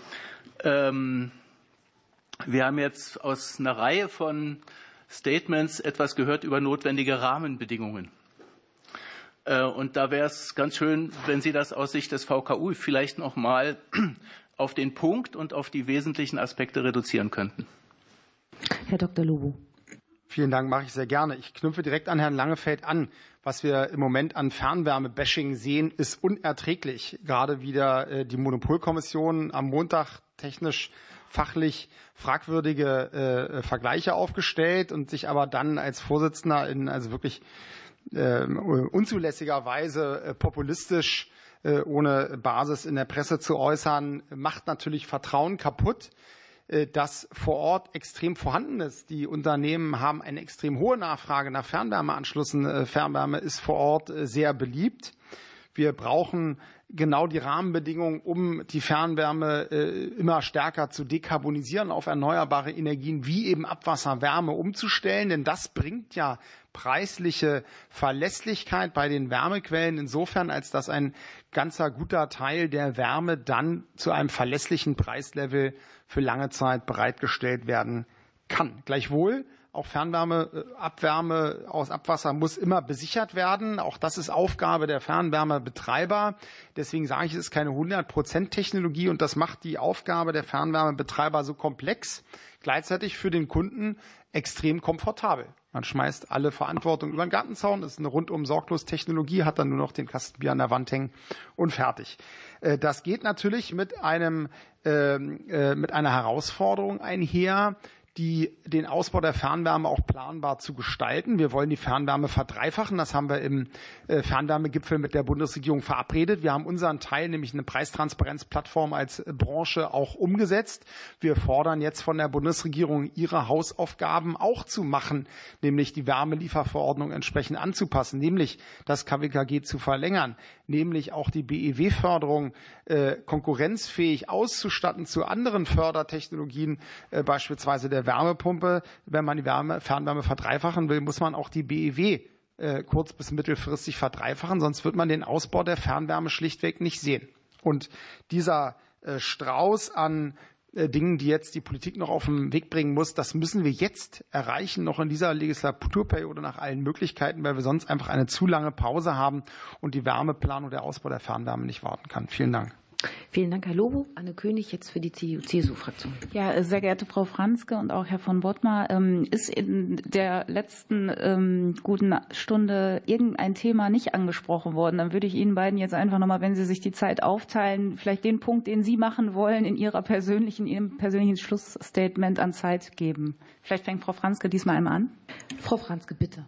S9: Wir haben jetzt aus einer Reihe von Statements etwas gehört über notwendige Rahmenbedingungen. Und da wäre es ganz schön, wenn Sie das aus Sicht des VKU vielleicht noch mal auf den Punkt und auf die wesentlichen Aspekte reduzieren könnten.
S1: Herr Dr. Lobo.
S8: Vielen Dank, mache ich sehr gerne. Ich knüpfe direkt an Herrn Langefeld an. Was wir im Moment an Fernwärme-Bashing sehen, ist unerträglich. Gerade wieder die Monopolkommission am Montag technisch fachlich fragwürdige Vergleiche aufgestellt und sich aber dann als Vorsitzender in also wirklich unzulässiger Weise populistisch ohne Basis in der Presse zu äußern, macht natürlich Vertrauen kaputt, das vor Ort extrem vorhanden ist. Die Unternehmen haben eine extrem hohe Nachfrage nach Fernwärmeanschlüssen. Fernwärme ist vor Ort sehr beliebt. Wir brauchen genau die Rahmenbedingungen, um die Fernwärme immer stärker zu dekarbonisieren, auf erneuerbare Energien wie eben Abwasser, Wärme umzustellen. Denn das bringt ja preisliche Verlässlichkeit bei den Wärmequellen insofern, als dass ein ganzer guter Teil der Wärme dann zu einem verlässlichen Preislevel für lange Zeit bereitgestellt werden kann. Gleichwohl auch Fernwärme, Abwärme aus Abwasser muss immer besichert werden. Auch das ist Aufgabe der Fernwärmebetreiber. Deswegen sage ich, es ist keine 100% Technologie und das macht die Aufgabe der Fernwärmebetreiber so komplex, gleichzeitig für den Kunden extrem komfortabel. Man schmeißt alle Verantwortung über den Gartenzaun, das ist eine rundum sorglos Technologie, hat dann nur noch den Kasten Bier an der Wand hängen und fertig. Das geht natürlich mit einer Herausforderung einher, den Ausbau der Fernwärme auch planbar zu gestalten. Wir wollen die Fernwärme verdreifachen. Das haben wir im Fernwärmegipfel mit der Bundesregierung verabredet. Wir haben unseren Teil, nämlich eine Preistransparenzplattform als Branche, auch umgesetzt. Wir fordern jetzt von der Bundesregierung, ihre Hausaufgaben auch zu machen, nämlich die Wärmelieferverordnung entsprechend anzupassen, nämlich das KWKG zu verlängern, nämlich auch die BEW-Förderung konkurrenzfähig auszustatten zu anderen Fördertechnologien, beispielsweise der Wärmepumpe. Wenn man die Fernwärme verdreifachen will, muss man auch die BEW kurz- bis mittelfristig verdreifachen, sonst wird man den Ausbau der Fernwärme schlichtweg nicht sehen. Und dieser Strauß an Dingen, die jetzt die Politik noch auf den Weg bringen muss, das müssen wir jetzt erreichen, noch in dieser Legislaturperiode nach allen Möglichkeiten, weil wir sonst einfach eine zu lange Pause haben und die Wärmeplanung, der Ausbau der Fernwärme nicht warten kann. Vielen Dank.
S1: Vielen Dank, Herr Lobo. Anne König jetzt für die CSU-Fraktion.
S16: Ja, sehr geehrte Frau Franzke und auch Herr von Bottmar, ist in der letzten guten Stunde irgendein Thema nicht angesprochen worden? Dann würde ich Ihnen beiden jetzt einfach nochmal, wenn Sie sich die Zeit aufteilen, vielleicht den Punkt, den Sie machen wollen, in Ihrem persönlichen Schlussstatement an Zeit geben. Vielleicht fängt Frau Franzke diesmal einmal an.
S1: Frau Franzke, bitte.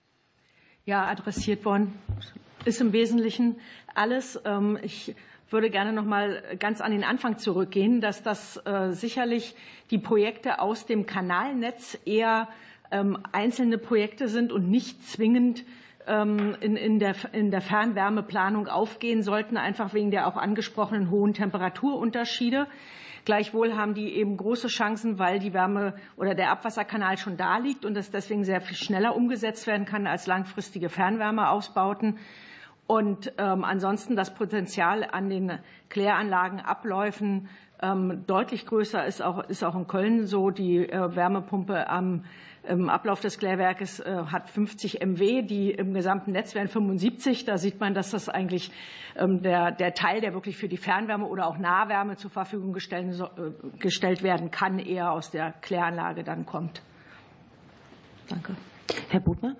S5: Ja, adressiert worden ist im Wesentlichen alles. Ich würde gerne noch mal ganz an den Anfang zurückgehen, dass das sicherlich die Projekte aus dem Kanalnetz eher einzelne Projekte sind und nicht zwingend in der Fernwärmeplanung aufgehen sollten, einfach wegen der auch angesprochenen hohen Temperaturunterschiede. Gleichwohl haben die eben große Chancen, weil die Wärme oder der Abwasserkanal schon da liegt und das deswegen sehr viel schneller umgesetzt werden kann als langfristige Fernwärmeausbauten. Und ansonsten das Potenzial an den Kläranlagenabläufen deutlich größer ist auch in Köln so. Die Wärmepumpe im Ablauf des Klärwerkes hat 50 MW, die im gesamten Netz wären 75. Da sieht man, dass das eigentlich der Teil, der wirklich für die Fernwärme oder auch Nahwärme zur Verfügung gestellt werden kann, eher aus der Kläranlage dann kommt. Danke.
S1: Herr Bodmer.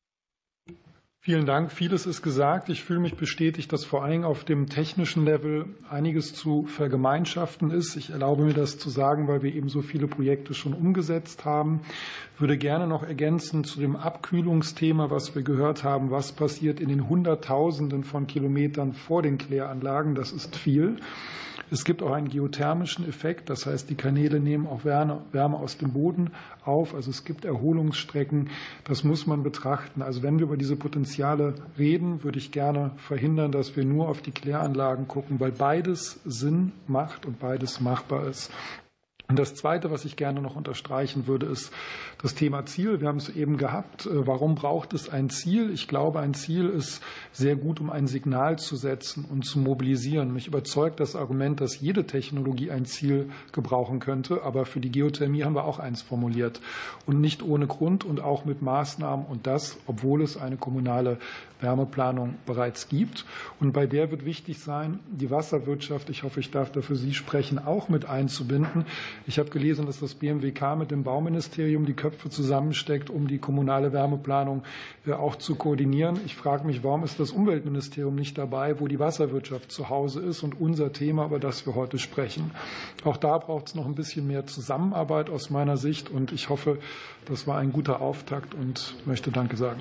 S3: Vielen Dank. Vieles ist gesagt. Ich fühle mich bestätigt, dass vor allen Dingen auf dem technischen Level einiges zu vergemeinschaften ist. Ich erlaube mir das zu sagen, weil wir eben so viele Projekte schon umgesetzt haben. Ich würde gerne noch ergänzen zu dem Abkühlungsthema, was wir gehört haben. Was passiert in den Hunderttausenden von Kilometern vor den Kläranlagen? Das ist viel. Es gibt auch einen geothermischen Effekt, das heißt, die Kanäle nehmen auch Wärme aus dem Boden auf, also es gibt Erholungsstrecken, das muss man betrachten. Also wenn wir über diese Potenziale reden, würde ich gerne verhindern, dass wir nur auf die Kläranlagen gucken, weil beides Sinn macht und beides machbar ist. Und das Zweite, was ich gerne noch unterstreichen würde, ist das Thema Ziel. Wir haben es eben gehabt. Warum braucht es ein Ziel? Ich glaube, ein Ziel ist sehr gut, um ein Signal zu setzen und zu mobilisieren. Mich überzeugt das Argument, dass jede Technologie ein Ziel gebrauchen könnte. Aber für die Geothermie haben wir auch eins formuliert. Und nicht ohne Grund und auch mit Maßnahmen. Und das, obwohl es eine kommunale Wärmeplanung bereits gibt. Und bei der wird wichtig sein, die Wasserwirtschaft, ich hoffe, ich darf da für Sie sprechen, auch mit einzubinden. Ich habe gelesen, dass das BMWK mit dem Bauministerium die Köpfe zusammensteckt, um die kommunale Wärmeplanung auch zu koordinieren. Ich frage mich, warum ist das Umweltministerium nicht dabei, wo die Wasserwirtschaft zu Hause ist und unser Thema, über das wir heute sprechen. Auch da braucht es noch ein bisschen mehr Zusammenarbeit aus meiner Sicht. Und ich hoffe, das war ein guter Auftakt und möchte Danke sagen.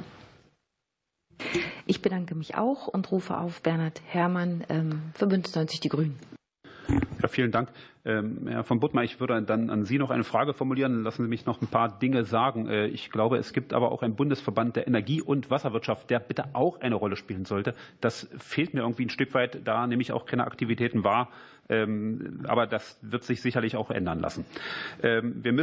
S1: Ich bedanke mich auch und rufe auf Bernhard Herrmann für Bündnis 90 Die Grünen.
S11: Ja, vielen Dank. Herr von Bottmar, ich würde dann an Sie noch eine Frage formulieren. Lassen Sie mich noch ein paar Dinge sagen. Ich glaube, es gibt aber auch einen Bundesverband der Energie- und Wasserwirtschaft, der bitte auch eine Rolle spielen sollte. Das fehlt mir irgendwie ein Stück weit. Da nehme ich auch keine Aktivitäten wahr. Aber das wird sich sicherlich auch ändern lassen. Wir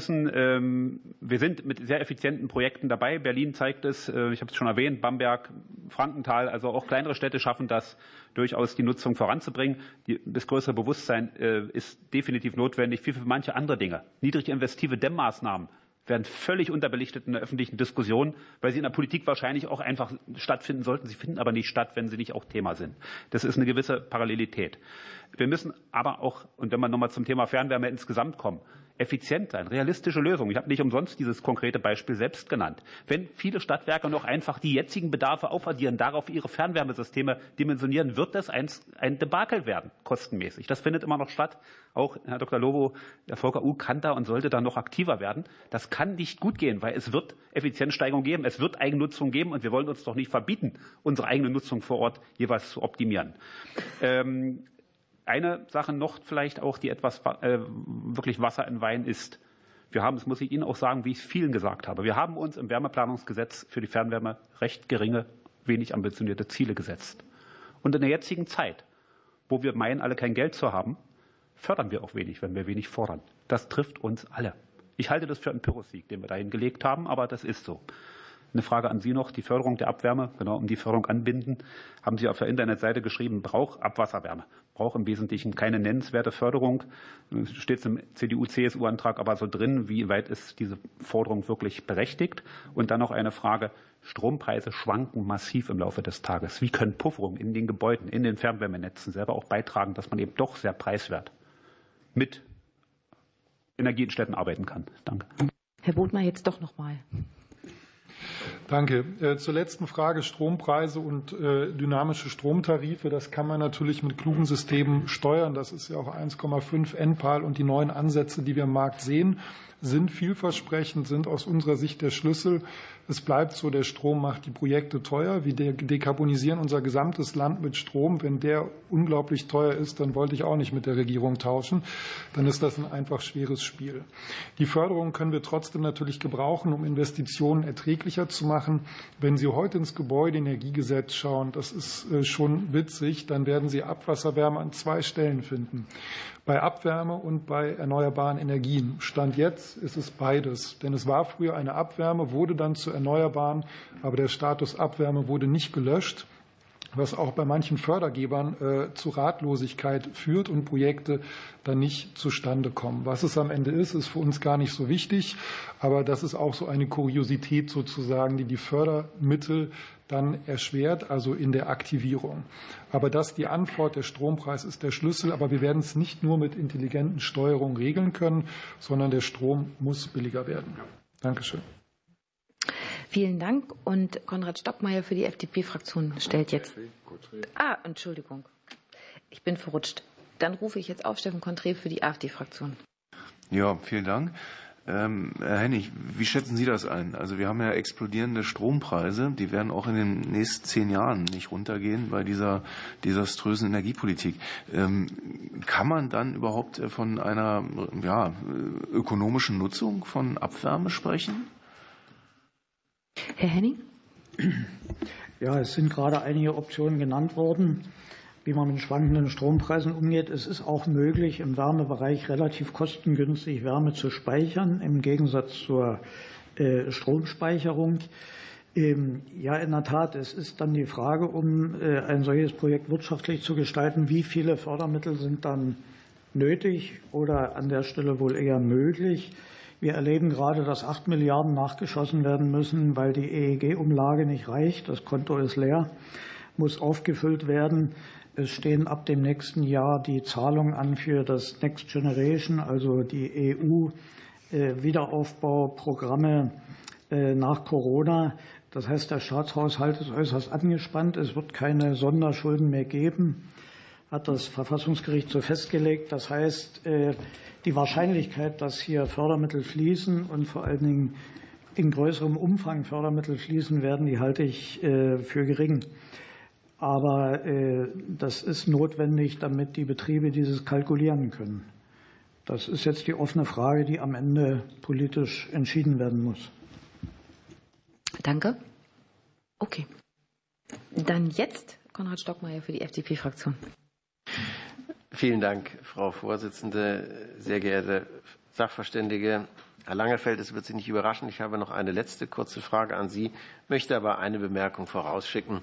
S11: sind mit sehr effizienten Projekten dabei. Berlin zeigt es, ich habe es schon erwähnt, Bamberg, Frankenthal, also auch kleinere Städte schaffen das, durchaus die Nutzung voranzubringen. Das größere Bewusstsein ist definitiv notwendig, für manche andere Dinge. Niedrig investive Dämmmaßnahmen werden völlig unterbelichtet in der öffentlichen Diskussion, weil sie in der Politik wahrscheinlich auch einfach stattfinden sollten. Sie finden aber nicht statt, wenn sie nicht auch Thema sind. Das ist eine gewisse Parallelität. Wir müssen aber auch, und wenn wir nochmal zum Thema Fernwärme insgesamt kommen, effizient sein, realistische Lösungen. Ich habe nicht umsonst dieses konkrete Beispiel selbst genannt. Wenn viele Stadtwerke noch einfach die jetzigen Bedarfe aufaddieren, darauf ihre Fernwärmesysteme dimensionieren, wird das ein Debakel werden, kostenmäßig. Das findet immer noch statt. Auch Herr Dr. Lobo, der VKU kann da und sollte da noch aktiver werden. Das kann nicht gut gehen, weil es wird Effizienzsteigerung geben, es wird Eigennutzung geben und wir wollen uns doch nicht verbieten, unsere eigene Nutzung vor Ort jeweils zu optimieren. Eine Sache noch vielleicht auch, die etwas wirklich Wasser in Wein ist. Wir haben, das muss ich Ihnen auch sagen, wie ich es vielen gesagt habe, wir haben uns im Wärmeplanungsgesetz für die Fernwärme recht geringe, wenig ambitionierte Ziele gesetzt. Und in der jetzigen Zeit, wo wir meinen, alle kein Geld zu haben, fördern wir auch wenig, wenn wir wenig fordern. Das trifft uns alle. Ich halte das für einen Pyrrhussieg, den wir dahin gelegt haben, aber das ist so. Eine Frage an Sie noch, die Förderung der Abwärme, genau, um die Förderung anbinden, haben Sie auf der Internetseite geschrieben, braucht Abwasserwärme, braucht im Wesentlichen keine nennenswerte Förderung. Steht es im CDU-CSU-Antrag aber so drin, wie weit ist diese Forderung wirklich berechtigt? Und dann noch eine Frage, Strompreise schwanken massiv im Laufe des Tages. Wie können Pufferungen in den Gebäuden, in den Fernwärmenetzen selber auch beitragen, dass man eben doch sehr preiswert mit Energie in Städten arbeiten kann? Danke.
S1: Herr Bodmer, jetzt doch noch mal.
S3: Danke. Zur letzten Frage Strompreise und dynamische Stromtarife. Das kann man natürlich mit klugen Systemen steuern. Das ist ja auch 1,5 NPAL und die neuen Ansätze, die wir im Markt sehen, sind vielversprechend, sind aus unserer Sicht der Schlüssel. Es bleibt so, der Strom macht die Projekte teuer. Wir dekarbonisieren unser gesamtes Land mit Strom. Wenn der unglaublich teuer ist, dann wollte ich auch nicht mit der Regierung tauschen. Dann ist das ein einfach schweres Spiel. Die Förderung können wir trotzdem natürlich gebrauchen, um Investitionen erträglicher zu machen. Wenn Sie heute ins Gebäudeenergiegesetz schauen, das ist schon witzig, dann werden Sie Abwasserwärme an 2 Stellen finden. Bei Abwärme und bei erneuerbaren Energien. Stand jetzt ist es beides. Denn es war früher eine Abwärme, wurde dann zu erneuerbaren, aber der Status Abwärme wurde nicht gelöscht, was auch bei manchen Fördergebern zu Ratlosigkeit führt und Projekte dann nicht zustande kommen. Was es am Ende ist für uns gar nicht so wichtig, aber das ist auch so eine Kuriosität sozusagen, die Fördermittel dann erschwert, also in der Aktivierung. Aber die Antwort, der Strompreis ist der Schlüssel, aber wir werden es nicht nur mit intelligenten Steuerungen regeln können, sondern der Strom muss billiger werden. Dankeschön.
S1: Vielen Dank. Und Konrad Stockmeier für die FDP-Fraktion stellt jetzt. Entschuldigung. Ich bin verrutscht. Dann rufe ich jetzt auf Steffen Contré für die AfD-Fraktion.
S17: Ja, vielen Dank. Herr Hennig, wie schätzen Sie das ein? Also wir haben ja explodierende Strompreise, die werden auch in den nächsten 10 Jahren nicht runtergehen bei dieser desaströsen Energiepolitik. Kann man dann überhaupt von einer ökonomischen Nutzung von Abwärme sprechen?
S1: Herr Henning?
S6: Ja, es sind gerade einige Optionen genannt worden, wie man mit schwankenden Strompreisen umgeht. Es ist auch möglich, im Wärmebereich relativ kostengünstig Wärme zu speichern, im Gegensatz zur Stromspeicherung. Ja, in der Tat, es ist dann die Frage, um ein solches Projekt wirtschaftlich zu gestalten, wie viele Fördermittel sind dann nötig oder an der Stelle wohl eher möglich. Wir erleben gerade, dass 8 Milliarden nachgeschossen werden müssen, weil die EEG-Umlage nicht reicht. Das Konto ist leer, muss aufgefüllt werden. Es stehen ab dem nächsten Jahr die Zahlungen an für das Next Generation, also die EU-Wiederaufbauprogramme nach Corona. Das heißt, der Staatshaushalt ist äußerst angespannt. Es wird keine Sonderschulden mehr geben, hat das Verfassungsgericht so festgelegt. Das heißt, die Wahrscheinlichkeit, dass hier Fördermittel fließen und vor allen Dingen in größerem Umfang Fördermittel fließen werden, die halte ich für gering. Aber das ist notwendig, damit die Betriebe dieses kalkulieren können. Das ist jetzt die offene Frage, die am Ende politisch entschieden werden muss.
S1: Danke. Okay. Dann jetzt Konrad Stockmeier für die FDP-Fraktion.
S14: Vielen Dank, Frau Vorsitzende. Sehr geehrte Sachverständige, Herr Langenfeld, es wird Sie nicht überraschen. Ich habe noch eine letzte kurze Frage an Sie, möchte aber eine Bemerkung vorausschicken.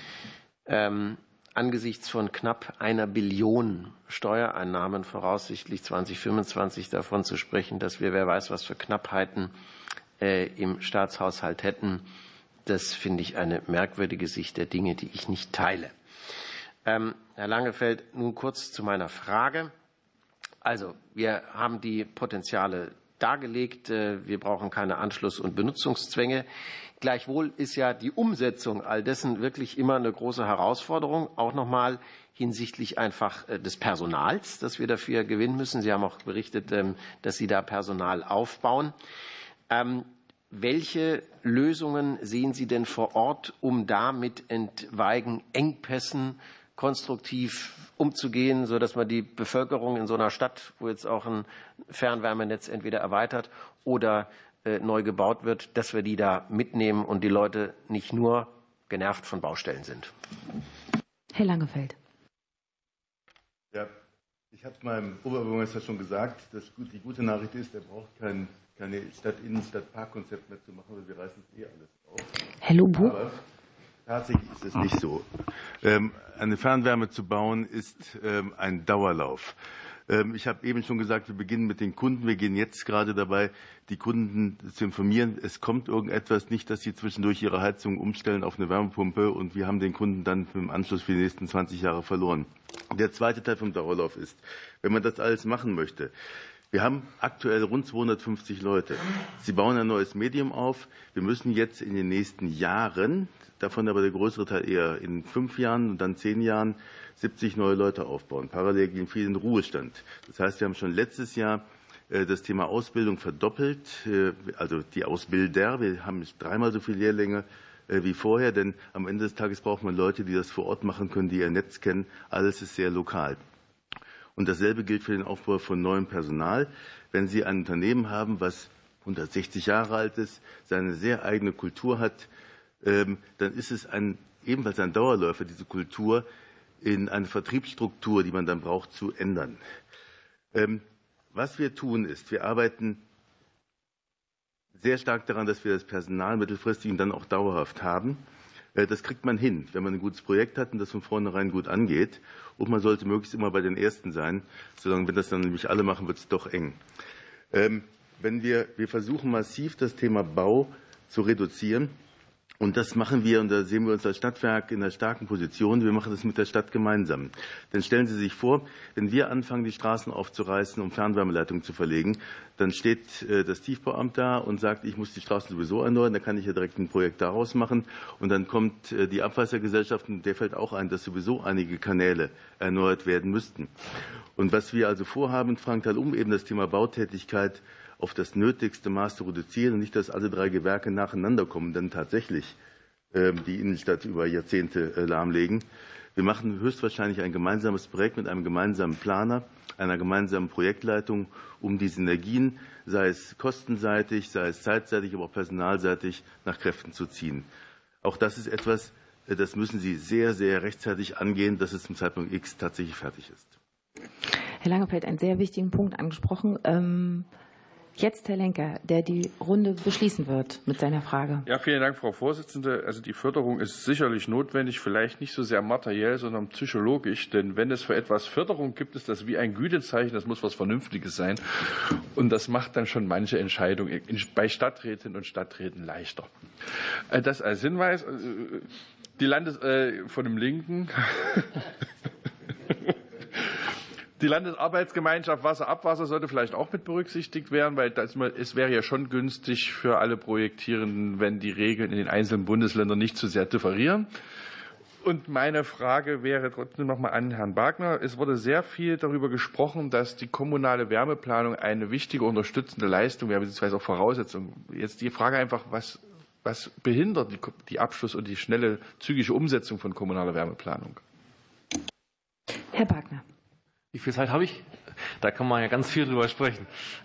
S14: Angesichts von knapp 1 Billion Steuereinnahmen voraussichtlich 2025 davon zu sprechen, dass wir wer weiß was für Knappheiten im Staatshaushalt hätten, das finde ich eine merkwürdige Sicht der Dinge, die ich nicht teile. Herr Langefeld, nun kurz zu meiner Frage. Also, wir haben die Potenziale dargelegt. Wir brauchen keine Anschluss- und Benutzungszwänge. Gleichwohl ist ja die Umsetzung all dessen wirklich immer eine große Herausforderung, auch nochmal hinsichtlich einfach des Personals, das wir dafür gewinnen müssen. Sie haben auch berichtet, dass Sie da Personal aufbauen. Welche Lösungen sehen Sie denn vor Ort, um da mit etwaigen Engpässen konstruktiv umzugehen, sodass man die Bevölkerung in so einer Stadt, wo jetzt auch ein Fernwärmenetz entweder erweitert oder neu gebaut wird, dass wir die da mitnehmen und die Leute nicht nur genervt von Baustellen sind?
S1: Herr Langefeld.
S7: Ja, ich habe es meinem Oberbürgermeister schon gesagt, die gute Nachricht ist, er braucht keine Stadt-Innenstadt-Parkkonzept mehr zu machen, weil wir reißen es alles auf.
S1: Herr Lubu.
S7: Aber tatsächlich ist es nicht so. Eine Fernwärme zu bauen ist ein Dauerlauf. Ich habe eben schon gesagt, wir beginnen mit den Kunden. Wir gehen jetzt gerade dabei, die Kunden zu informieren. Es kommt irgendetwas, nicht, dass sie zwischendurch ihre Heizung umstellen auf eine Wärmepumpe und wir haben den Kunden dann im Anschluss für die nächsten 20 Jahre verloren. Der zweite Teil vom Dauerlauf ist, wenn man das alles machen möchte, wir haben aktuell rund 250 Leute. Sie bauen ein neues Medium auf. Wir müssen jetzt in den nächsten Jahren, davon aber der größere Teil eher in 5 Jahren und dann 10 Jahren, 70 neue Leute aufbauen. Parallel gehen viele in den Ruhestand. Das heißt, wir haben schon letztes Jahr das Thema Ausbildung verdoppelt, also die Ausbilder. Wir haben 3-mal so viele Lehrlinge wie vorher, denn am Ende des Tages braucht man Leute, die das vor Ort machen können, die ihr Netz kennen. Alles ist sehr lokal. Und dasselbe gilt für den Aufbau von neuem Personal. Wenn Sie ein Unternehmen haben, was 160 Jahre alt ist, seine sehr eigene Kultur hat, dann ist es ebenfalls ein Dauerläufer, diese Kultur in eine Vertriebsstruktur, die man dann braucht, zu ändern. Was wir tun ist, wir arbeiten sehr stark daran, dass wir das Personal mittelfristig und dann auch dauerhaft haben. Das kriegt man hin, wenn man ein gutes Projekt hat und das von vornherein gut angeht. Und man sollte möglichst immer bei den Ersten sein. Solange wenn das dann nämlich alle machen, wird es doch eng. Wir versuchen massiv das Thema Bau zu reduzieren. Und das machen wir, und da sehen wir uns als Stadtwerk in einer starken Position. Wir machen das mit der Stadt gemeinsam. Denn stellen Sie sich vor, wenn wir anfangen, die Straßen aufzureißen, um Fernwärmeleitungen zu verlegen, dann steht das Tiefbauamt da und sagt, ich muss die Straßen sowieso erneuern, da kann ich ja direkt ein Projekt daraus machen. Und dann kommt die Abwassergesellschaft und der fällt auch ein, dass sowieso einige Kanäle erneuert werden müssten. Und was wir also vorhaben in Frankenthal, um eben das Thema Bautätigkeit auf das nötigste Maß zu reduzieren und nicht, dass alle 3 Gewerke nacheinander kommen, dann tatsächlich die Innenstadt über Jahrzehnte lahmlegen. Wir machen höchstwahrscheinlich ein gemeinsames Projekt mit einem gemeinsamen Planer, einer gemeinsamen Projektleitung, um die Synergien, sei es kostenseitig, sei es zeitseitig, aber auch personalseitig, nach Kräften zu ziehen. Auch das ist etwas, das müssen Sie sehr, sehr rechtzeitig angehen, dass es zum Zeitpunkt X tatsächlich fertig ist.
S1: Herr Langefeld, einen sehr wichtigen Punkt angesprochen. Jetzt Herr Lenker, der die Runde beschließen wird mit seiner Frage.
S15: Ja, vielen Dank, Frau Vorsitzende. Also die Förderung ist sicherlich notwendig, vielleicht nicht so sehr materiell, sondern psychologisch. Denn wenn es für etwas Förderung gibt, ist das wie ein Gütezeichen, das muss was Vernünftiges sein. Und das macht dann schon manche Entscheidung bei Stadträtinnen und Stadträten leichter. Das als Hinweis, von dem Linken. Die Landesarbeitsgemeinschaft Wasser-Abwasser sollte vielleicht auch mit berücksichtigt werden, weil es wäre ja schon günstig für alle Projektierenden, wenn die Regeln in den einzelnen Bundesländern nicht zu sehr differieren. Und meine Frage wäre trotzdem noch mal an Herrn Wagner. Es wurde sehr viel darüber gesprochen, dass die kommunale Wärmeplanung eine wichtige unterstützende Leistung wäre, beziehungsweise auch Voraussetzung. Jetzt die Frage einfach, was behindert die Abschluss und die schnelle, zügige Umsetzung von kommunaler Wärmeplanung?
S1: Herr Wagner.
S2: Wie viel Zeit habe ich? Da kann man ja ganz viel drüber sprechen.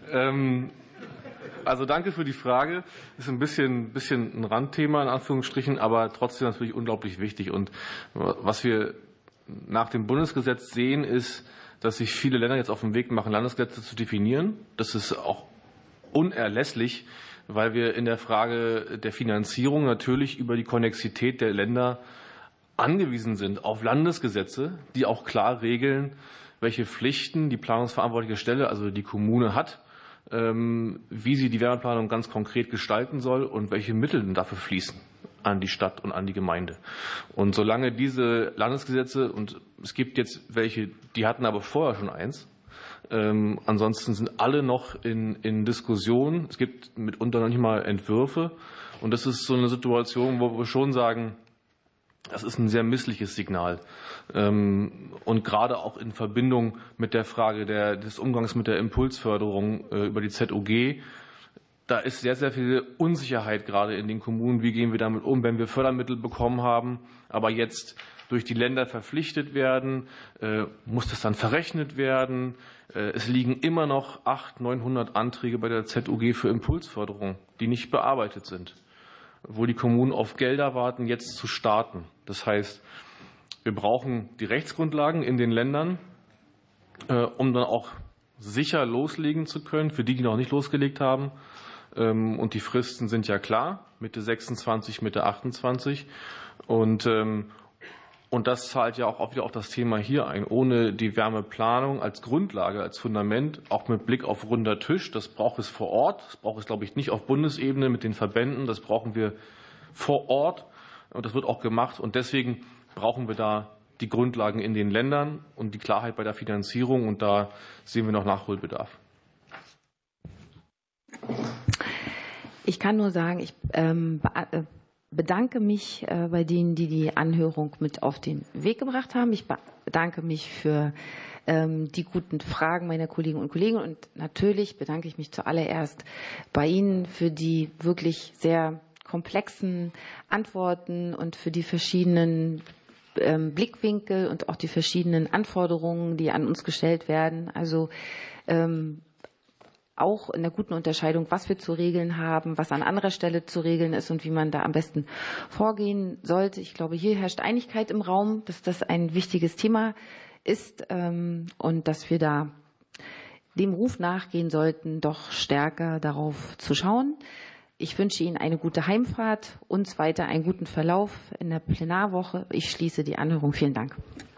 S2: Also danke für die Frage. Ist ein bisschen ein Randthema in Anführungsstrichen, aber trotzdem natürlich unglaublich wichtig. Und was wir nach dem Bundesgesetz sehen, ist, dass sich viele Länder jetzt auf den Weg machen, Landesgesetze zu definieren. Das ist auch unerlässlich, weil wir in der Frage der Finanzierung natürlich über die Konnexität der Länder angewiesen sind auf Landesgesetze, die auch klar regeln, welche Pflichten die planungsverantwortliche Stelle, also die Kommune, hat, wie sie die Wärmeplanung ganz konkret gestalten soll und welche Mittel dafür fließen. an die Stadt und an die Gemeinde. Und solange diese Landesgesetze, und es gibt jetzt welche, die hatten aber vorher schon eins, ansonsten sind alle noch in Diskussion. Es gibt mitunter noch nicht mal Entwürfe. Und das ist so eine Situation, wo wir schon sagen, das ist ein sehr missliches Signal. Und gerade auch in Verbindung mit der Frage des Umgangs mit der Impulsförderung über die ZOG, da ist sehr, sehr viel Unsicherheit gerade in den Kommunen. Wie gehen wir damit um, wenn wir Fördermittel bekommen haben, aber jetzt durch die Länder verpflichtet werden? Muss das dann verrechnet werden? Es liegen immer noch 800, 900 Anträge bei der ZOG für Impulsförderung, die nicht bearbeitet sind, wo die Kommunen auf Gelder warten, jetzt zu starten. Das heißt, wir brauchen die Rechtsgrundlagen in den Ländern, um dann auch sicher loslegen zu können, für die noch nicht losgelegt haben. Und die Fristen sind ja klar, Mitte 26, Mitte 28. Und das zahlt ja auch wieder auf das Thema hier ein. Ohne die Wärmeplanung als Grundlage, als Fundament, auch mit Blick auf runder Tisch, das braucht es vor Ort. Das braucht es, glaube ich, nicht auf Bundesebene mit den Verbänden. Das brauchen wir vor Ort. Und das wird auch gemacht. Und deswegen brauchen wir da die Grundlagen in den Ländern und die Klarheit bei der Finanzierung. Und da sehen wir noch Nachholbedarf.
S1: Ich kann nur sagen, ich bedanke mich bei denen, die die Anhörung mit auf den Weg gebracht haben. Ich bedanke mich für die guten Fragen meiner Kolleginnen und Kollegen. Und natürlich bedanke ich mich zuallererst bei Ihnen für die wirklich sehr komplexen Antworten und für die verschiedenen Blickwinkel und auch die verschiedenen Anforderungen, die an uns gestellt werden. Also auch in der guten Unterscheidung, was wir zu regeln haben, was an anderer Stelle zu regeln ist und wie man da am besten vorgehen sollte. Ich glaube, hier herrscht Einigkeit im Raum, dass das ein wichtiges Thema ist und dass wir da dem Ruf nachgehen sollten, doch stärker darauf zu schauen. Ich wünsche Ihnen eine gute Heimfahrt, uns weiter einen guten Verlauf in der Plenarwoche. Ich schließe die Anhörung. Vielen Dank.